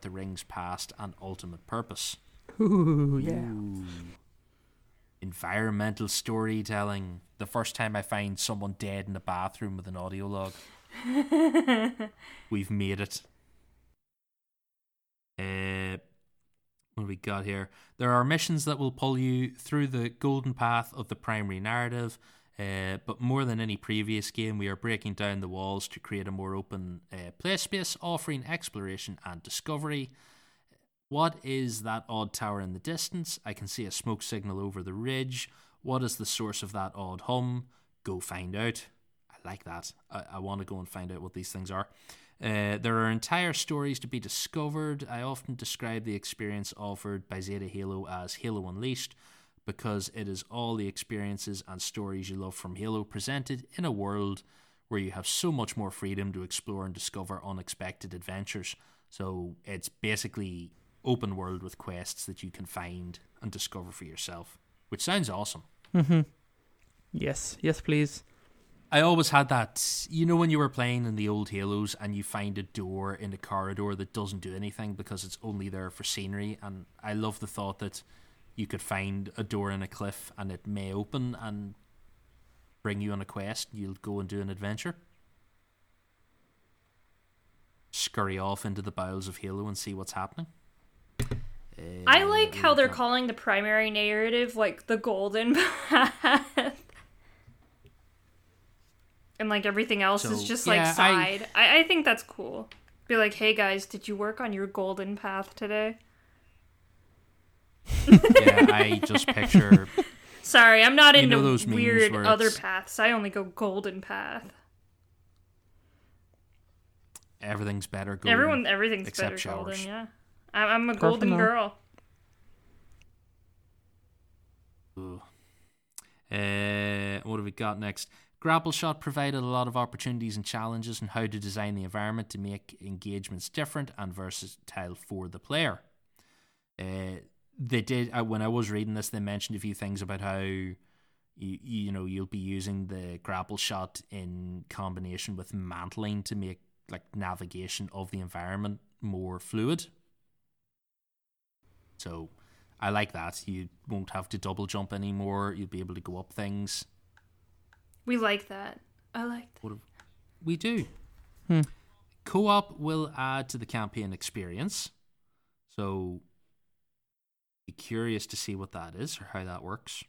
Ooh, yeah. Ooh. Environmental storytelling. The first time I find someone dead in a bathroom with an audio log. We've made it. Uh, what do we got here? There are missions that will pull you through the golden path of the primary narrative, uh, but more than any previous game, we are breaking down the walls to create a more open uh, play space, offering exploration and discovery. What is that odd tower in the distance? I can see a smoke signal over the ridge. What is the source of that odd hum? Go find out. I like that. I, I want to go and find out what these things are. Uh, there are entire stories to be discovered. I often describe the experience offered by Zeta Halo as Halo Unleashed because it is all the experiences and stories you love from Halo presented in a world where you have so much more freedom to explore and discover unexpected adventures. So it's basically open world with quests that you can find and discover for yourself, which sounds awesome. Mm-hmm. Yes, yes, please. I always had that, you know, when you were playing in the old Halos and you find a door in a corridor that doesn't do anything because it's only there for scenery, and I love the thought that you could find a door in a cliff and it may open and bring you on a quest. You'll go and do an adventure. Scurry off into the bowels of Halo and see what's happening. Uh, I like how they're calling the primary narrative like the golden path. And like everything else so, is just like yeah, side. I... I, I think that's cool. Be like, hey guys, did you work on your golden path today? Yeah, I just picture... Sorry, I'm not into those weird other it's... paths. I only go golden path. Everything's better golden. Everyone, everything's except better showers. golden, yeah. I'm a golden girl. Ooh. Uh, what have we got next? Grappleshot provided a lot of opportunities and challenges on how to design the environment to make engagements different and versatile for the player. Uh, they did uh, when I was reading this, they mentioned a few things about how you you know you'll be using the Grappleshot in combination with mantling to make like navigation of the environment more fluid. So I like that. You won't have to double jump anymore. You'll be able to go up things. We like that. I like that. What have, we do. Hmm. Co-op will add to the campaign experience. So be curious to see what that is or how that works.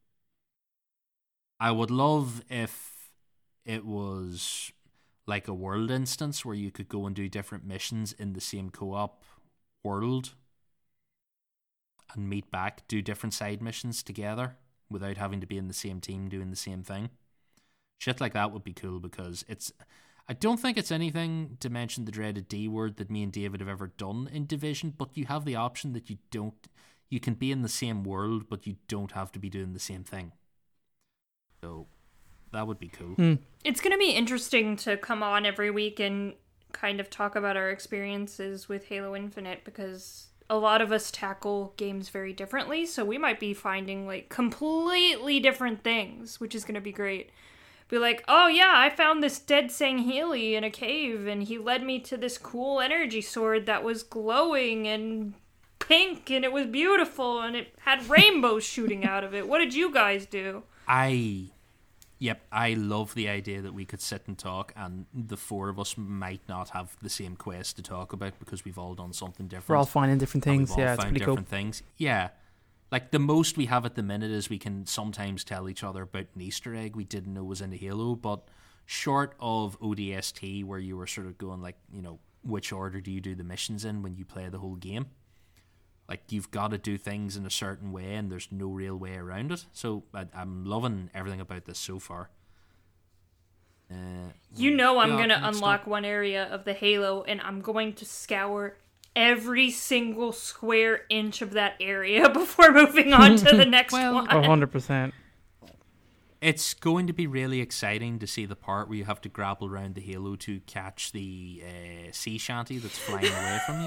I would love if it was like a world instance where you could go and do different missions in the same co-op world and meet back, do different side missions together without having to be in the same team doing the same thing. Shit like that would be cool because it's... I don't think it's anything to mention the dreaded D word that me and David have ever done in Division, but you have the option that you don't... You can be in the same world, but you don't have to be doing the same thing. So, that would be cool. Mm. It's going to be interesting to come on every week and kind of talk about our experiences with Halo Infinite because a lot of us tackle games very differently, so we might be finding like completely different things, which is going to be great. Be like, oh yeah, I found this dead Sangheili in a cave, and he led me to this cool energy sword that was glowing and pink, and it was beautiful, and it had rainbows shooting out of it. What did you guys do? I, yep, I love the idea that we could sit and talk, and the four of us might not have the same quest to talk about because we've all done something different. We're all finding different things. Yeah, it's pretty cool. Different things. Yeah. Like, the most we have at the minute is we can sometimes tell each other about an Easter egg we didn't know was in a Halo, but short of O D S T, where you were sort of going, like, you know, which order do you do the missions in when you play the whole game? Like, you've got to do things in a certain way, and there's no real way around it. So, I, I'm loving everything about this so far. Uh, you know I'm yeah, going to unlock up. one area of the Halo, and I'm going to scour every single square inch of that area before moving on to the next well, one. one hundred percent. It's going to be really exciting to see the part where you have to grapple around the Halo to catch the uh, sea shanty that's flying away from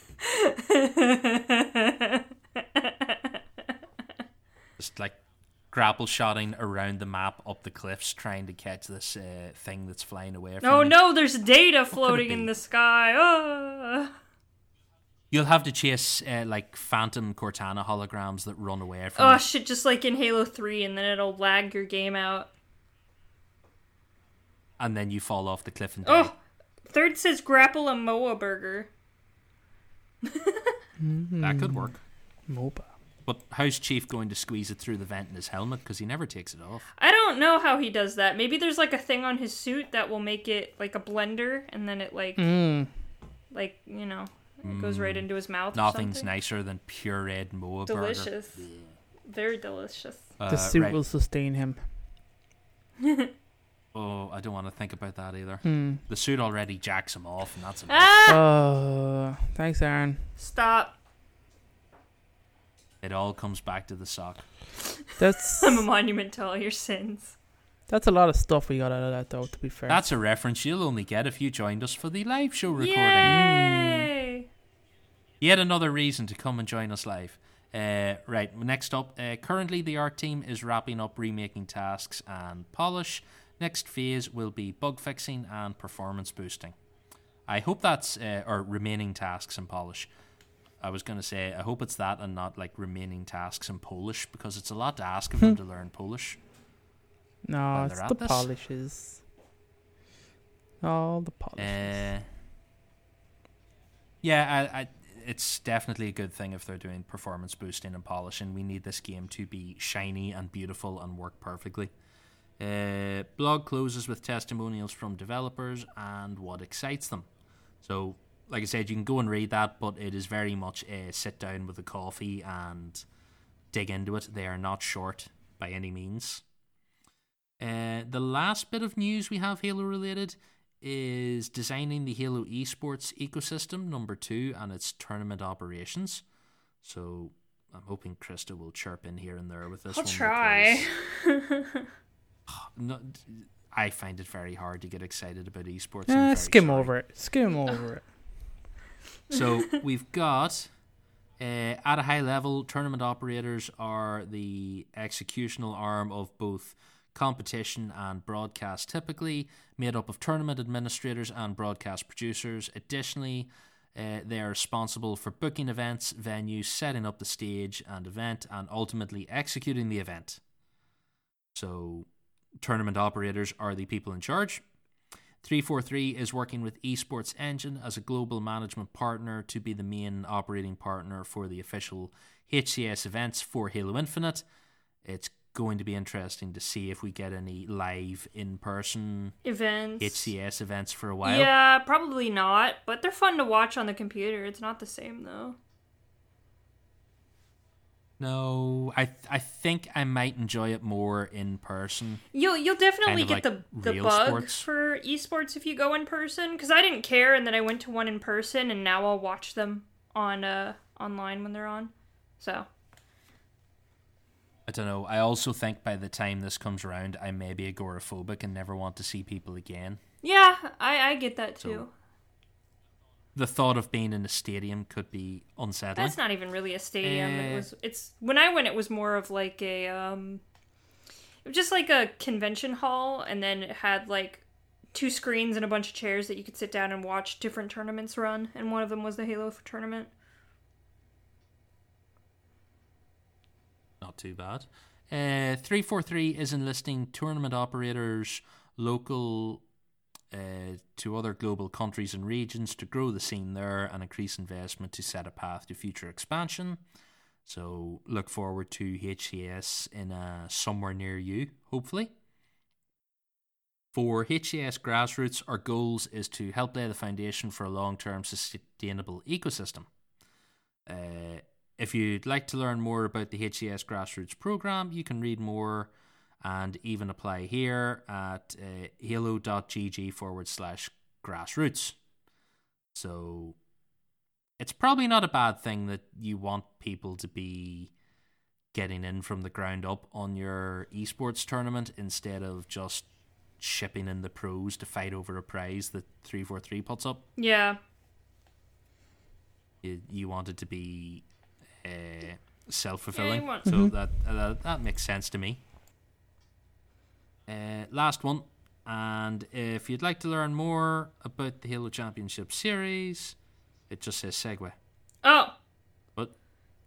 you. Just like grapple shotting around the map up the cliffs trying to catch this uh, thing that's flying away from oh, you. Oh no, there's data floating in the sky. Oh. You'll have to chase uh, like phantom Cortana holograms that run away from Oh you. shit, just like in Halo three, and then it'll lag your game out. And then you fall off the cliff and die. Oh! Third says grapple a M O A burger. That could work. MOBA. But how's Chief going to squeeze it through the vent in his helmet? Because he never takes it off. I don't know how he does that. Maybe there's like a thing on his suit that will make it like a blender, and then it like, Mm. like you know, it goes right into his mouth. Nothing's or something. nicer than pureed M O A burger. Delicious. Very delicious. Uh, The suit right. will sustain him. Oh, I don't want to think about that either. Hmm. The suit already jacks him off, and that's enough. Ah! Oh, thanks, Aaron. Stop. It all comes back to the sock. That's I'm a monument to all your sins. that's a lot of stuff we got out of that, though. To be fair, That's a reference you'll only get if you joined us for the live show recording. Yay! Yet another reason to come and join us live. Uh, right, next up, uh, currently the art team is wrapping up remaking tasks and polish. Next phase will be bug fixing and performance boosting. I hope that's, uh, or remaining tasks and polish. I was going to say, I hope it's that and not like remaining tasks in Polish, because it's a lot to ask of them to learn Polish. no, while it's they're the at this. polishes. All the polishes. Uh, yeah, I, I, it's definitely a good thing if they're doing performance boosting and polishing. We need this game to be shiny and beautiful and work perfectly. Uh, blog closes with testimonials from developers and what excites them. So, like I said, you can go and read that, but it is very much a sit down with a coffee and dig into it. They are not short by any means. Uh, the last bit of news we have Halo related is designing the Halo esports ecosystem number two and its tournament operations. So I'm hoping Krista will chirp in here and there with this I'll one. try. because- no, I find it very hard to get excited about esports. I'm Eh, very skim sorry. over it. Skim over it. So we've got, uh, at a high level, tournament operators are the executional arm of both competition and broadcast, typically made up of tournament administrators and broadcast producers. Additionally, uh, they are responsible for booking events, venues, setting up the stage and event, and ultimately executing the event. So tournament operators are the people in charge. three forty-three is working with Esports Engine as a global management partner to be the main operating partner for the official H C S events for Halo Infinite. It's going to be interesting to see if we get any live in-person Events. H C S events for a while. Yeah, probably not, but they're fun to watch on the computer. It's not the same though. No, I I think I might enjoy it more in person. You'll you'll definitely Kind of get like the the real bug sports. for esports if you go in person. Because I didn't care, and then I went to one in person, and now I'll watch them on uh online when they're on. So I don't know. I also think by the time this comes around, I may be agoraphobic and never want to see people again. yeah, I I get that too. So, the thought of being in a stadium could be unsettling. That's not even really a stadium. It Eh. was. It's when I went. It was more of like a um. It was just like a convention hall, and then it had like two screens and a bunch of chairs that you could sit down and watch different tournaments run. And one of them was the Halo tournament. Not too bad. Uh, three forty-three is enlisting tournament operators local uh, to other global countries and regions to grow the scene there and increase investment to set a path to future expansion. So look forward to H C S in uh, somewhere near you, hopefully. For H C S Grassroots, our goals is to help lay the foundation for a long-term sustainable ecosystem. Uh, if you'd like to learn more about the H C S Grassroots program, you can read more and even apply here at uh, halo.gg forward slash grassroots. So it's probably not a bad thing that you want people to be getting in from the ground up on your esports tournament instead of just shipping in the pros to fight over a prize that three forty-three puts up. Yeah. You, you want it to be uh, self-fulfilling. Yeah, you want- So Mhm. that, uh, that makes sense to me. Uh, last one. And if you'd like to learn more about the Halo Championship Series, it just says segue.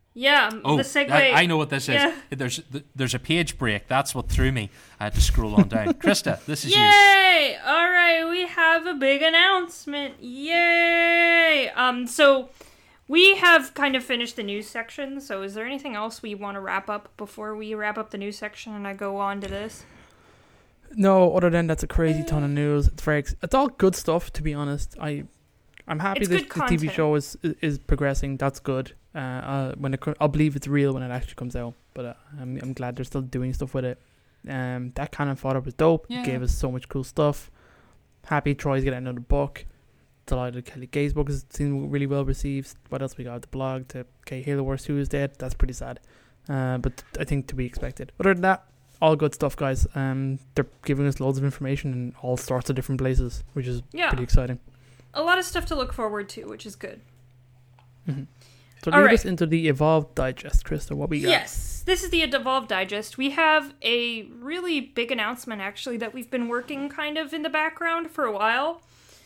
Yeah, Oh, the segue. that- I know what this Yeah. is. There's there's a page break. That's what threw me. I had to scroll on down. Krista, this is you. Yay! All right, we have a big announcement. Yay! Um, so we have kind of finished the news section. So is there anything else we want to wrap up before we wrap up the news section and I go on to this? No, other than that's a crazy ton of news. It's very, ex- it's all good stuff, to be honest. I, I'm happy It's that good the T V content. show is is progressing. That's good. Uh, uh when it, co- I'll believe it's real when it actually comes out. But uh, I'm I'm glad they're still doing stuff with it. Um, that kind of fodder was dope. Yeah. Gave us so much cool stuff. Happy Troy's getting another book. Delighted Kelly Gay's book has been really well received. What else we got? The blog to okay, Halo Wars two is dead. That's pretty sad. Uh, but I think to be expected. Other than that, all good stuff, guys. Um, they're giving us loads of information in all sorts of different places, which is Yeah. pretty exciting. A lot of stuff to look forward to, which is good. Mm-hmm. So All lead right. us into the Evolved Digest, Krista. What we got? Yes, this is the Evolved Digest. We have a really big announcement, actually, that we've been working kind of in the background for a while.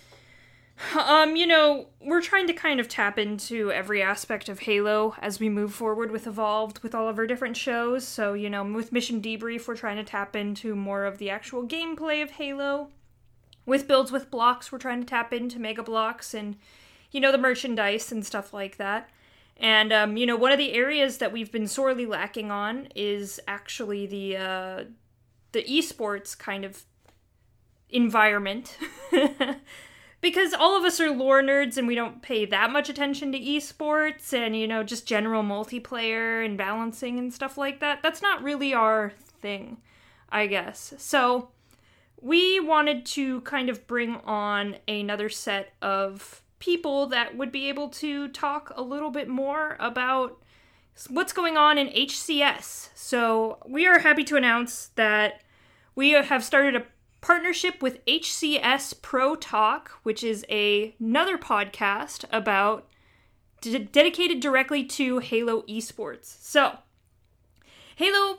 Um, you know, we're trying to kind of tap into every aspect of Halo as we move forward with Evolved, with all of our different shows. So, you know, with Mission Debrief, we're trying to tap into more of the actual gameplay of Halo. With Builds with Blocks, we're trying to tap into Mega Blocks and, you know, the merchandise and stuff like that. And, um, you know, one of the areas that we've been sorely lacking on is actually the, uh, the esports kind of environment. Because all of us are lore nerds and we don't pay that much attention to esports and, you know, just general multiplayer and balancing and stuff like that. That's not really our thing, I guess. So we wanted to kind of bring on another set of people that would be able to talk a little bit more about what's going on in H C S. So we are happy to announce that we have started a partnership with H C S Pro Talk, which is a, another podcast about d- dedicated directly to Halo esports. So, Halo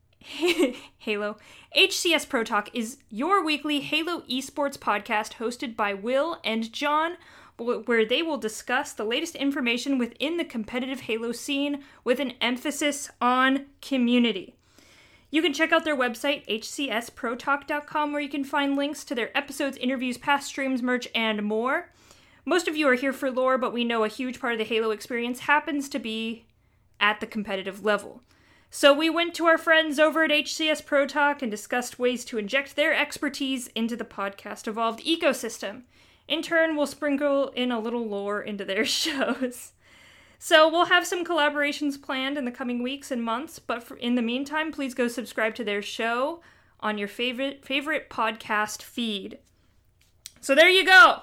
Halo H C S Pro Talk is your weekly Halo esports podcast hosted by Will and John, where they will discuss the latest information within the competitive Halo scene with an emphasis on community. You can check out their website, h c s pro talk dot com, where you can find links to their episodes, interviews, past streams, merch, and more. Most of you are here for lore, but we know a huge part of the Halo experience happens to be at the competitive level. So we went to our friends over at H C S Pro Talk and discussed ways to inject their expertise into the podcast Evolved ecosystem. In turn, we'll sprinkle in a little lore into their shows. So we'll have some collaborations planned in the coming weeks and months, but for, in the meantime, please go subscribe to their show on your favorite favorite podcast feed. So there you go.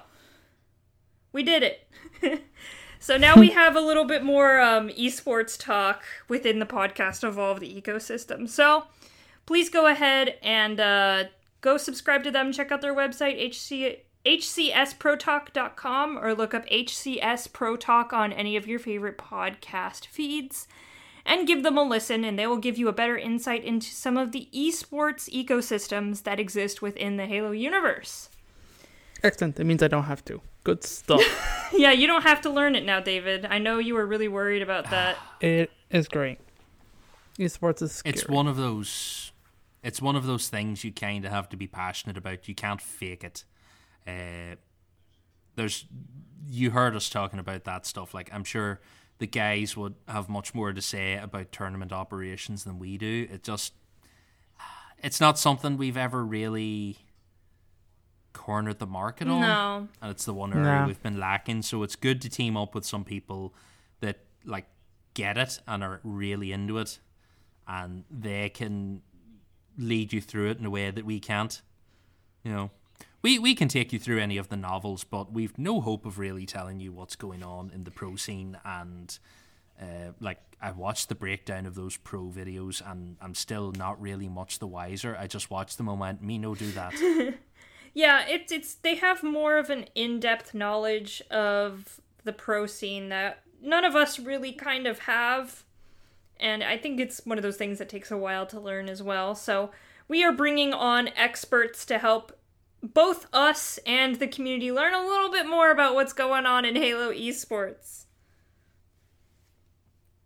We did it. So now we have a little bit more um, esports talk within the podcast Evolve the ecosystem. So please go ahead and uh, go subscribe to them. Check out their website, H C h c s pro talk dot com, or look up H C S Pro Talk on any of your favorite podcast feeds and give them a listen, and they will give you a better insight into some of the esports ecosystems that exist within the Halo universe. Excellent. It means I don't have to. Good stuff. Yeah, you don't have to learn it now, David. I know you were really worried about that. It is great. Esports is scary. It's one of those. It's one of those things you kind of have to be passionate about. You can't fake it. Uh, there's. You heard us talking about that stuff. Like, I'm sure the guys would have much more to say about tournament operations than we do. It just. It's not something we've ever really cornered the market on. No. And it's the one area Nah. we've been lacking. So it's good to team up with some people that like get it and are really into it, and they can lead you through it in a way that we can't. You know, we we can take you through any of the novels, but we've no hope of really telling you what's going on in the pro scene. And uh, like, I watched the breakdown of those pro videos, and I'm still not really much the wiser. I just watched them and went, "Me no do that." Yeah, it's it's they have more of an in-depth knowledge of the pro scene that none of us really kind of have. And I think it's one of those things that takes a while to learn as well. So we are bringing on experts to help both us and the community learn a little bit more about what's going on in Halo esports.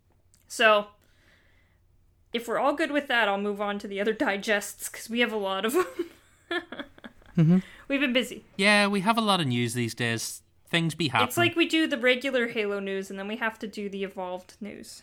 So, if we're all good with that, I'll move on to the other digests, because we have a lot of them. mm-hmm. We've been busy. Yeah, we have a lot of news these days. Things be happening. It's like we do the regular Halo news, and then we have to do the Evolved news.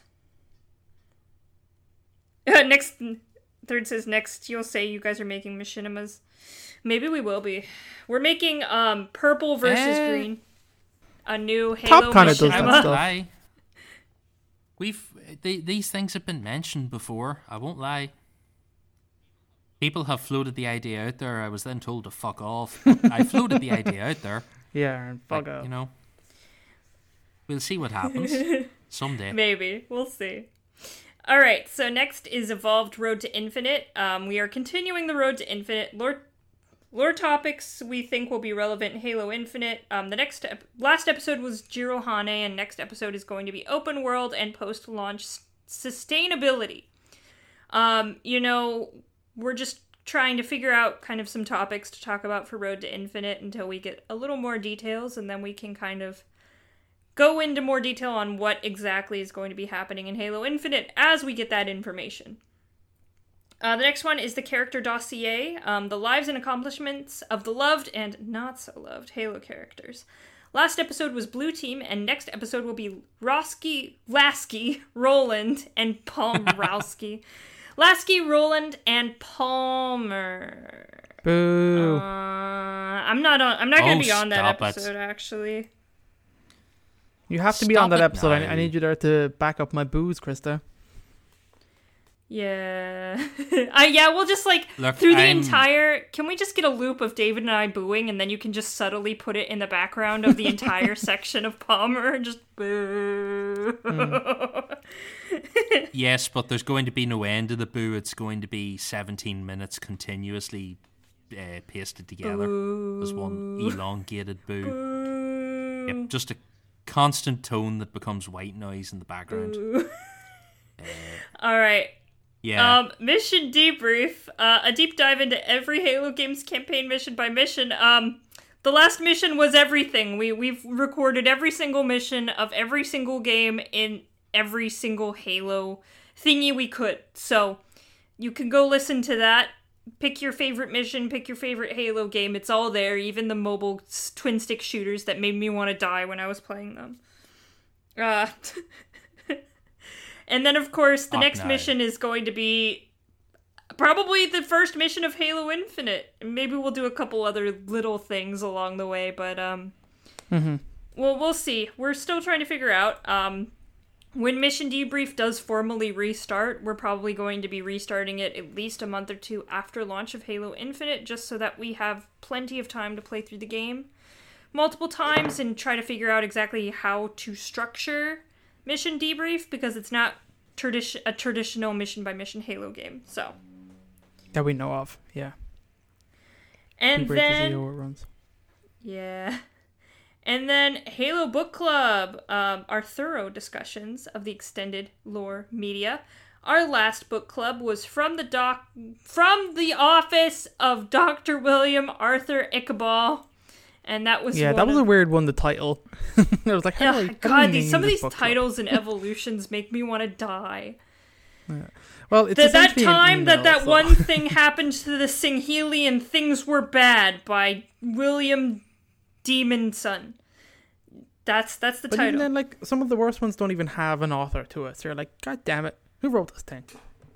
Uh, next, Third says, next you'll say you guys are making machinimas. Maybe we will be. We're making um purple versus Eh. green. A new Halo Top kinda does that machinima. stuff. Lie. We've they, these things have been mentioned before. I won't lie. People have floated the idea out there. I was then told to fuck off. I floated the idea out there. Yeah, and fuck Like, up. you know, we'll see what happens someday. Maybe. We'll see. Alright, so next is Evolved Road to Infinite. Um, we are continuing the Road to Infinite. Lore, lore topics we think will be relevant in Halo Infinite. Um, the next ep- last episode was Jirohane, and next episode is going to be open world and post-launch s- sustainability. Um, you know, we're just trying to figure out kind of some topics to talk about for Road to Infinite until we get a little more details, and then we can kind of go into more detail on what exactly is going to be happening in Halo Infinite as we get that information. Uh, the next one is the character dossier, um, the lives and accomplishments of the loved and not so loved Halo characters. Last episode was Blue Team, and next episode will be Rosky, Lasky, Roland, and Palmrowski. Lasky, Roland, and Palmer. Boo. Uh, I'm not on. I'm not Oh, gonna be on that stop it. episode. Actually, You have to be Stop on that it episode. I, now. I need you there to back up my booze, Krista. yeah. uh, yeah. We'll just like Look, through the I'm- entire. Can we just get a loop of David and I booing, and then you can just subtly put it in the background of the entire section of Palmer, just boo. Yes, but there's going to be no end to the boo. It's going to be seventeen minutes continuously uh, pasted together as one elongated boo. Boo. Yep, just a constant tone that becomes white noise in the background. All right. Yeah. Um, mission debrief. Uh, a deep dive into every Halo games campaign mission by mission. Um, the last mission was everything. We we've recorded every single mission of every single game in every single Halo thingy we could. So you can go listen to that. Pick your favorite mission. Pick your favorite Halo game. It's all there. Even the mobile s- twin stick shooters that made me want to die when I was playing them. Uh. And then, of course, the Fuck next no. mission is going to be probably the first mission of Halo Infinite. Maybe we'll do a couple other little things along the way, but um, Mm-hmm. well, we'll see. We're still trying to figure out um, when Mission Debrief does formally restart. We're probably going to be restarting it at least a month or two after launch of Halo Infinite, just so that we have plenty of time to play through the game multiple times and try to figure out exactly how to structure Mission Debrief, because it's not tradi- a traditional mission by mission Halo game. So, That we know of, yeah. and Debrief to see then how it runs. yeah, and then Halo Book Club, um, our thorough discussions of the extended lore media. Our last book club was from the doc from the office of Doctor William Arthur Iqbal. And that was Yeah, one that was of- a weird one, the title. I was like, how do I, Ugh, how do God, we these name some of this these book club? titles and evolutions make me want to die. Well, it's Th- that essentially an time that email, that so- one thing happened to the Singhelian, Things Were Bad by William Demonson. That's that's the But title. even then, like, some of the worst ones don't even have an author to it. So you're like, God damn it, who wrote this thing?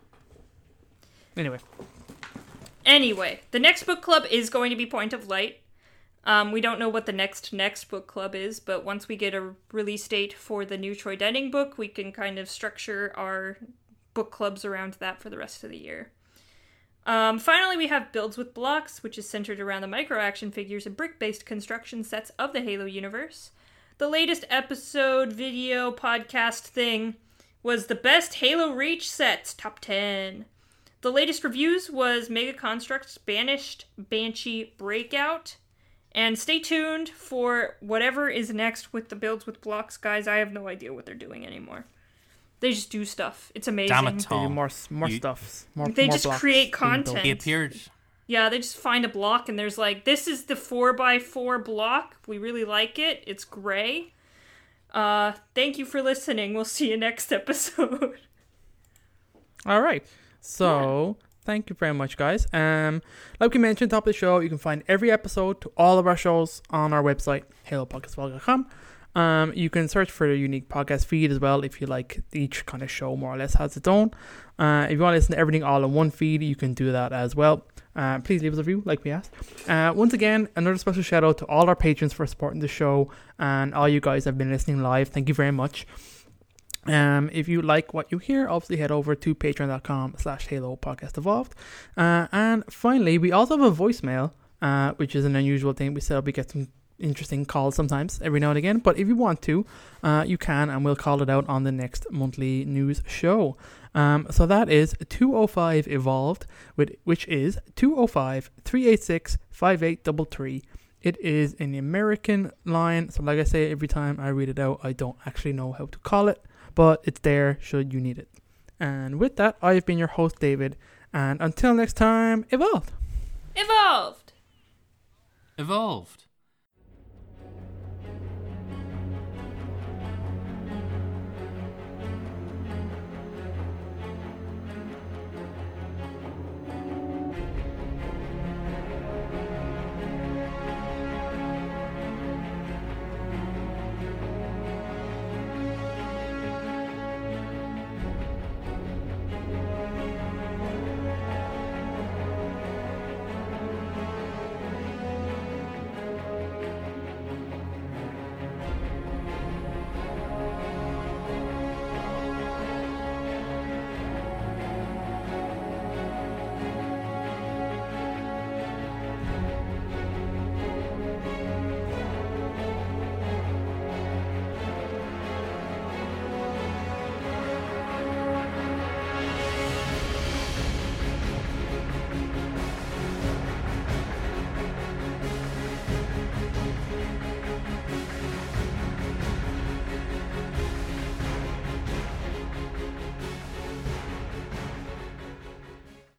Anyway, Anyway, the next book club is going to be Point of Light. Um, we don't know what the next next book club is, but once we get a release date for the new Troy Denning book, we can kind of structure our book clubs around that for the rest of the year. Um, finally, we have Builds with Blocks, which is centered around the micro-action figures and brick-based construction sets of the Halo universe. The latest episode, video, podcast thing was the best Halo Reach sets, top ten. The latest reviews was Mega Constructs Banished Banshee Breakout. And stay tuned for whatever is next with the Builds with Blocks, guys. I have no idea what they're doing anymore. They just do stuff. It's amazing. Damn it, they do Tom. more more You- stuffs. More, They more just blocks create being built. content. He appeared. Yeah, they just find a block and there's like, this is the four by four block. We really like it. It's gray. Uh, thank you for listening. We'll see you next episode. All right. So, yeah. Thank you very much, guys. Um, like we mentioned, top of the show, you can find every episode to all of our shows on our website, halo podcast vlog dot com. Um, you can search for a unique podcast feed as well if you like. Each kind of show more or less has its own. Uh, if you want to listen to everything all in one feed, you can do that as well. Uh, please leave us a review like we asked. Uh, once again, another special shout out to all our patrons for supporting the show, and all you guys have been listening live. Thank you very much. Um, if you like what you hear, obviously head over to patreon.com slash Halo Podcast Evolved. Uh, and finally, we also have a voicemail, uh, which is an unusual thing. We said we get some interesting calls sometimes every now and again, but if you want to, uh, you can, and we'll call it out on the next monthly news show. Um, so that is two oh five Evolved, with, which is two oh five, three eight six, five eight three three. It is an American line, so like I say every time I read it out, I don't actually know how to call it, but it's there should you need it. And with that, I've been your host, David, and until next time, Evolved! Evolved! Evolved!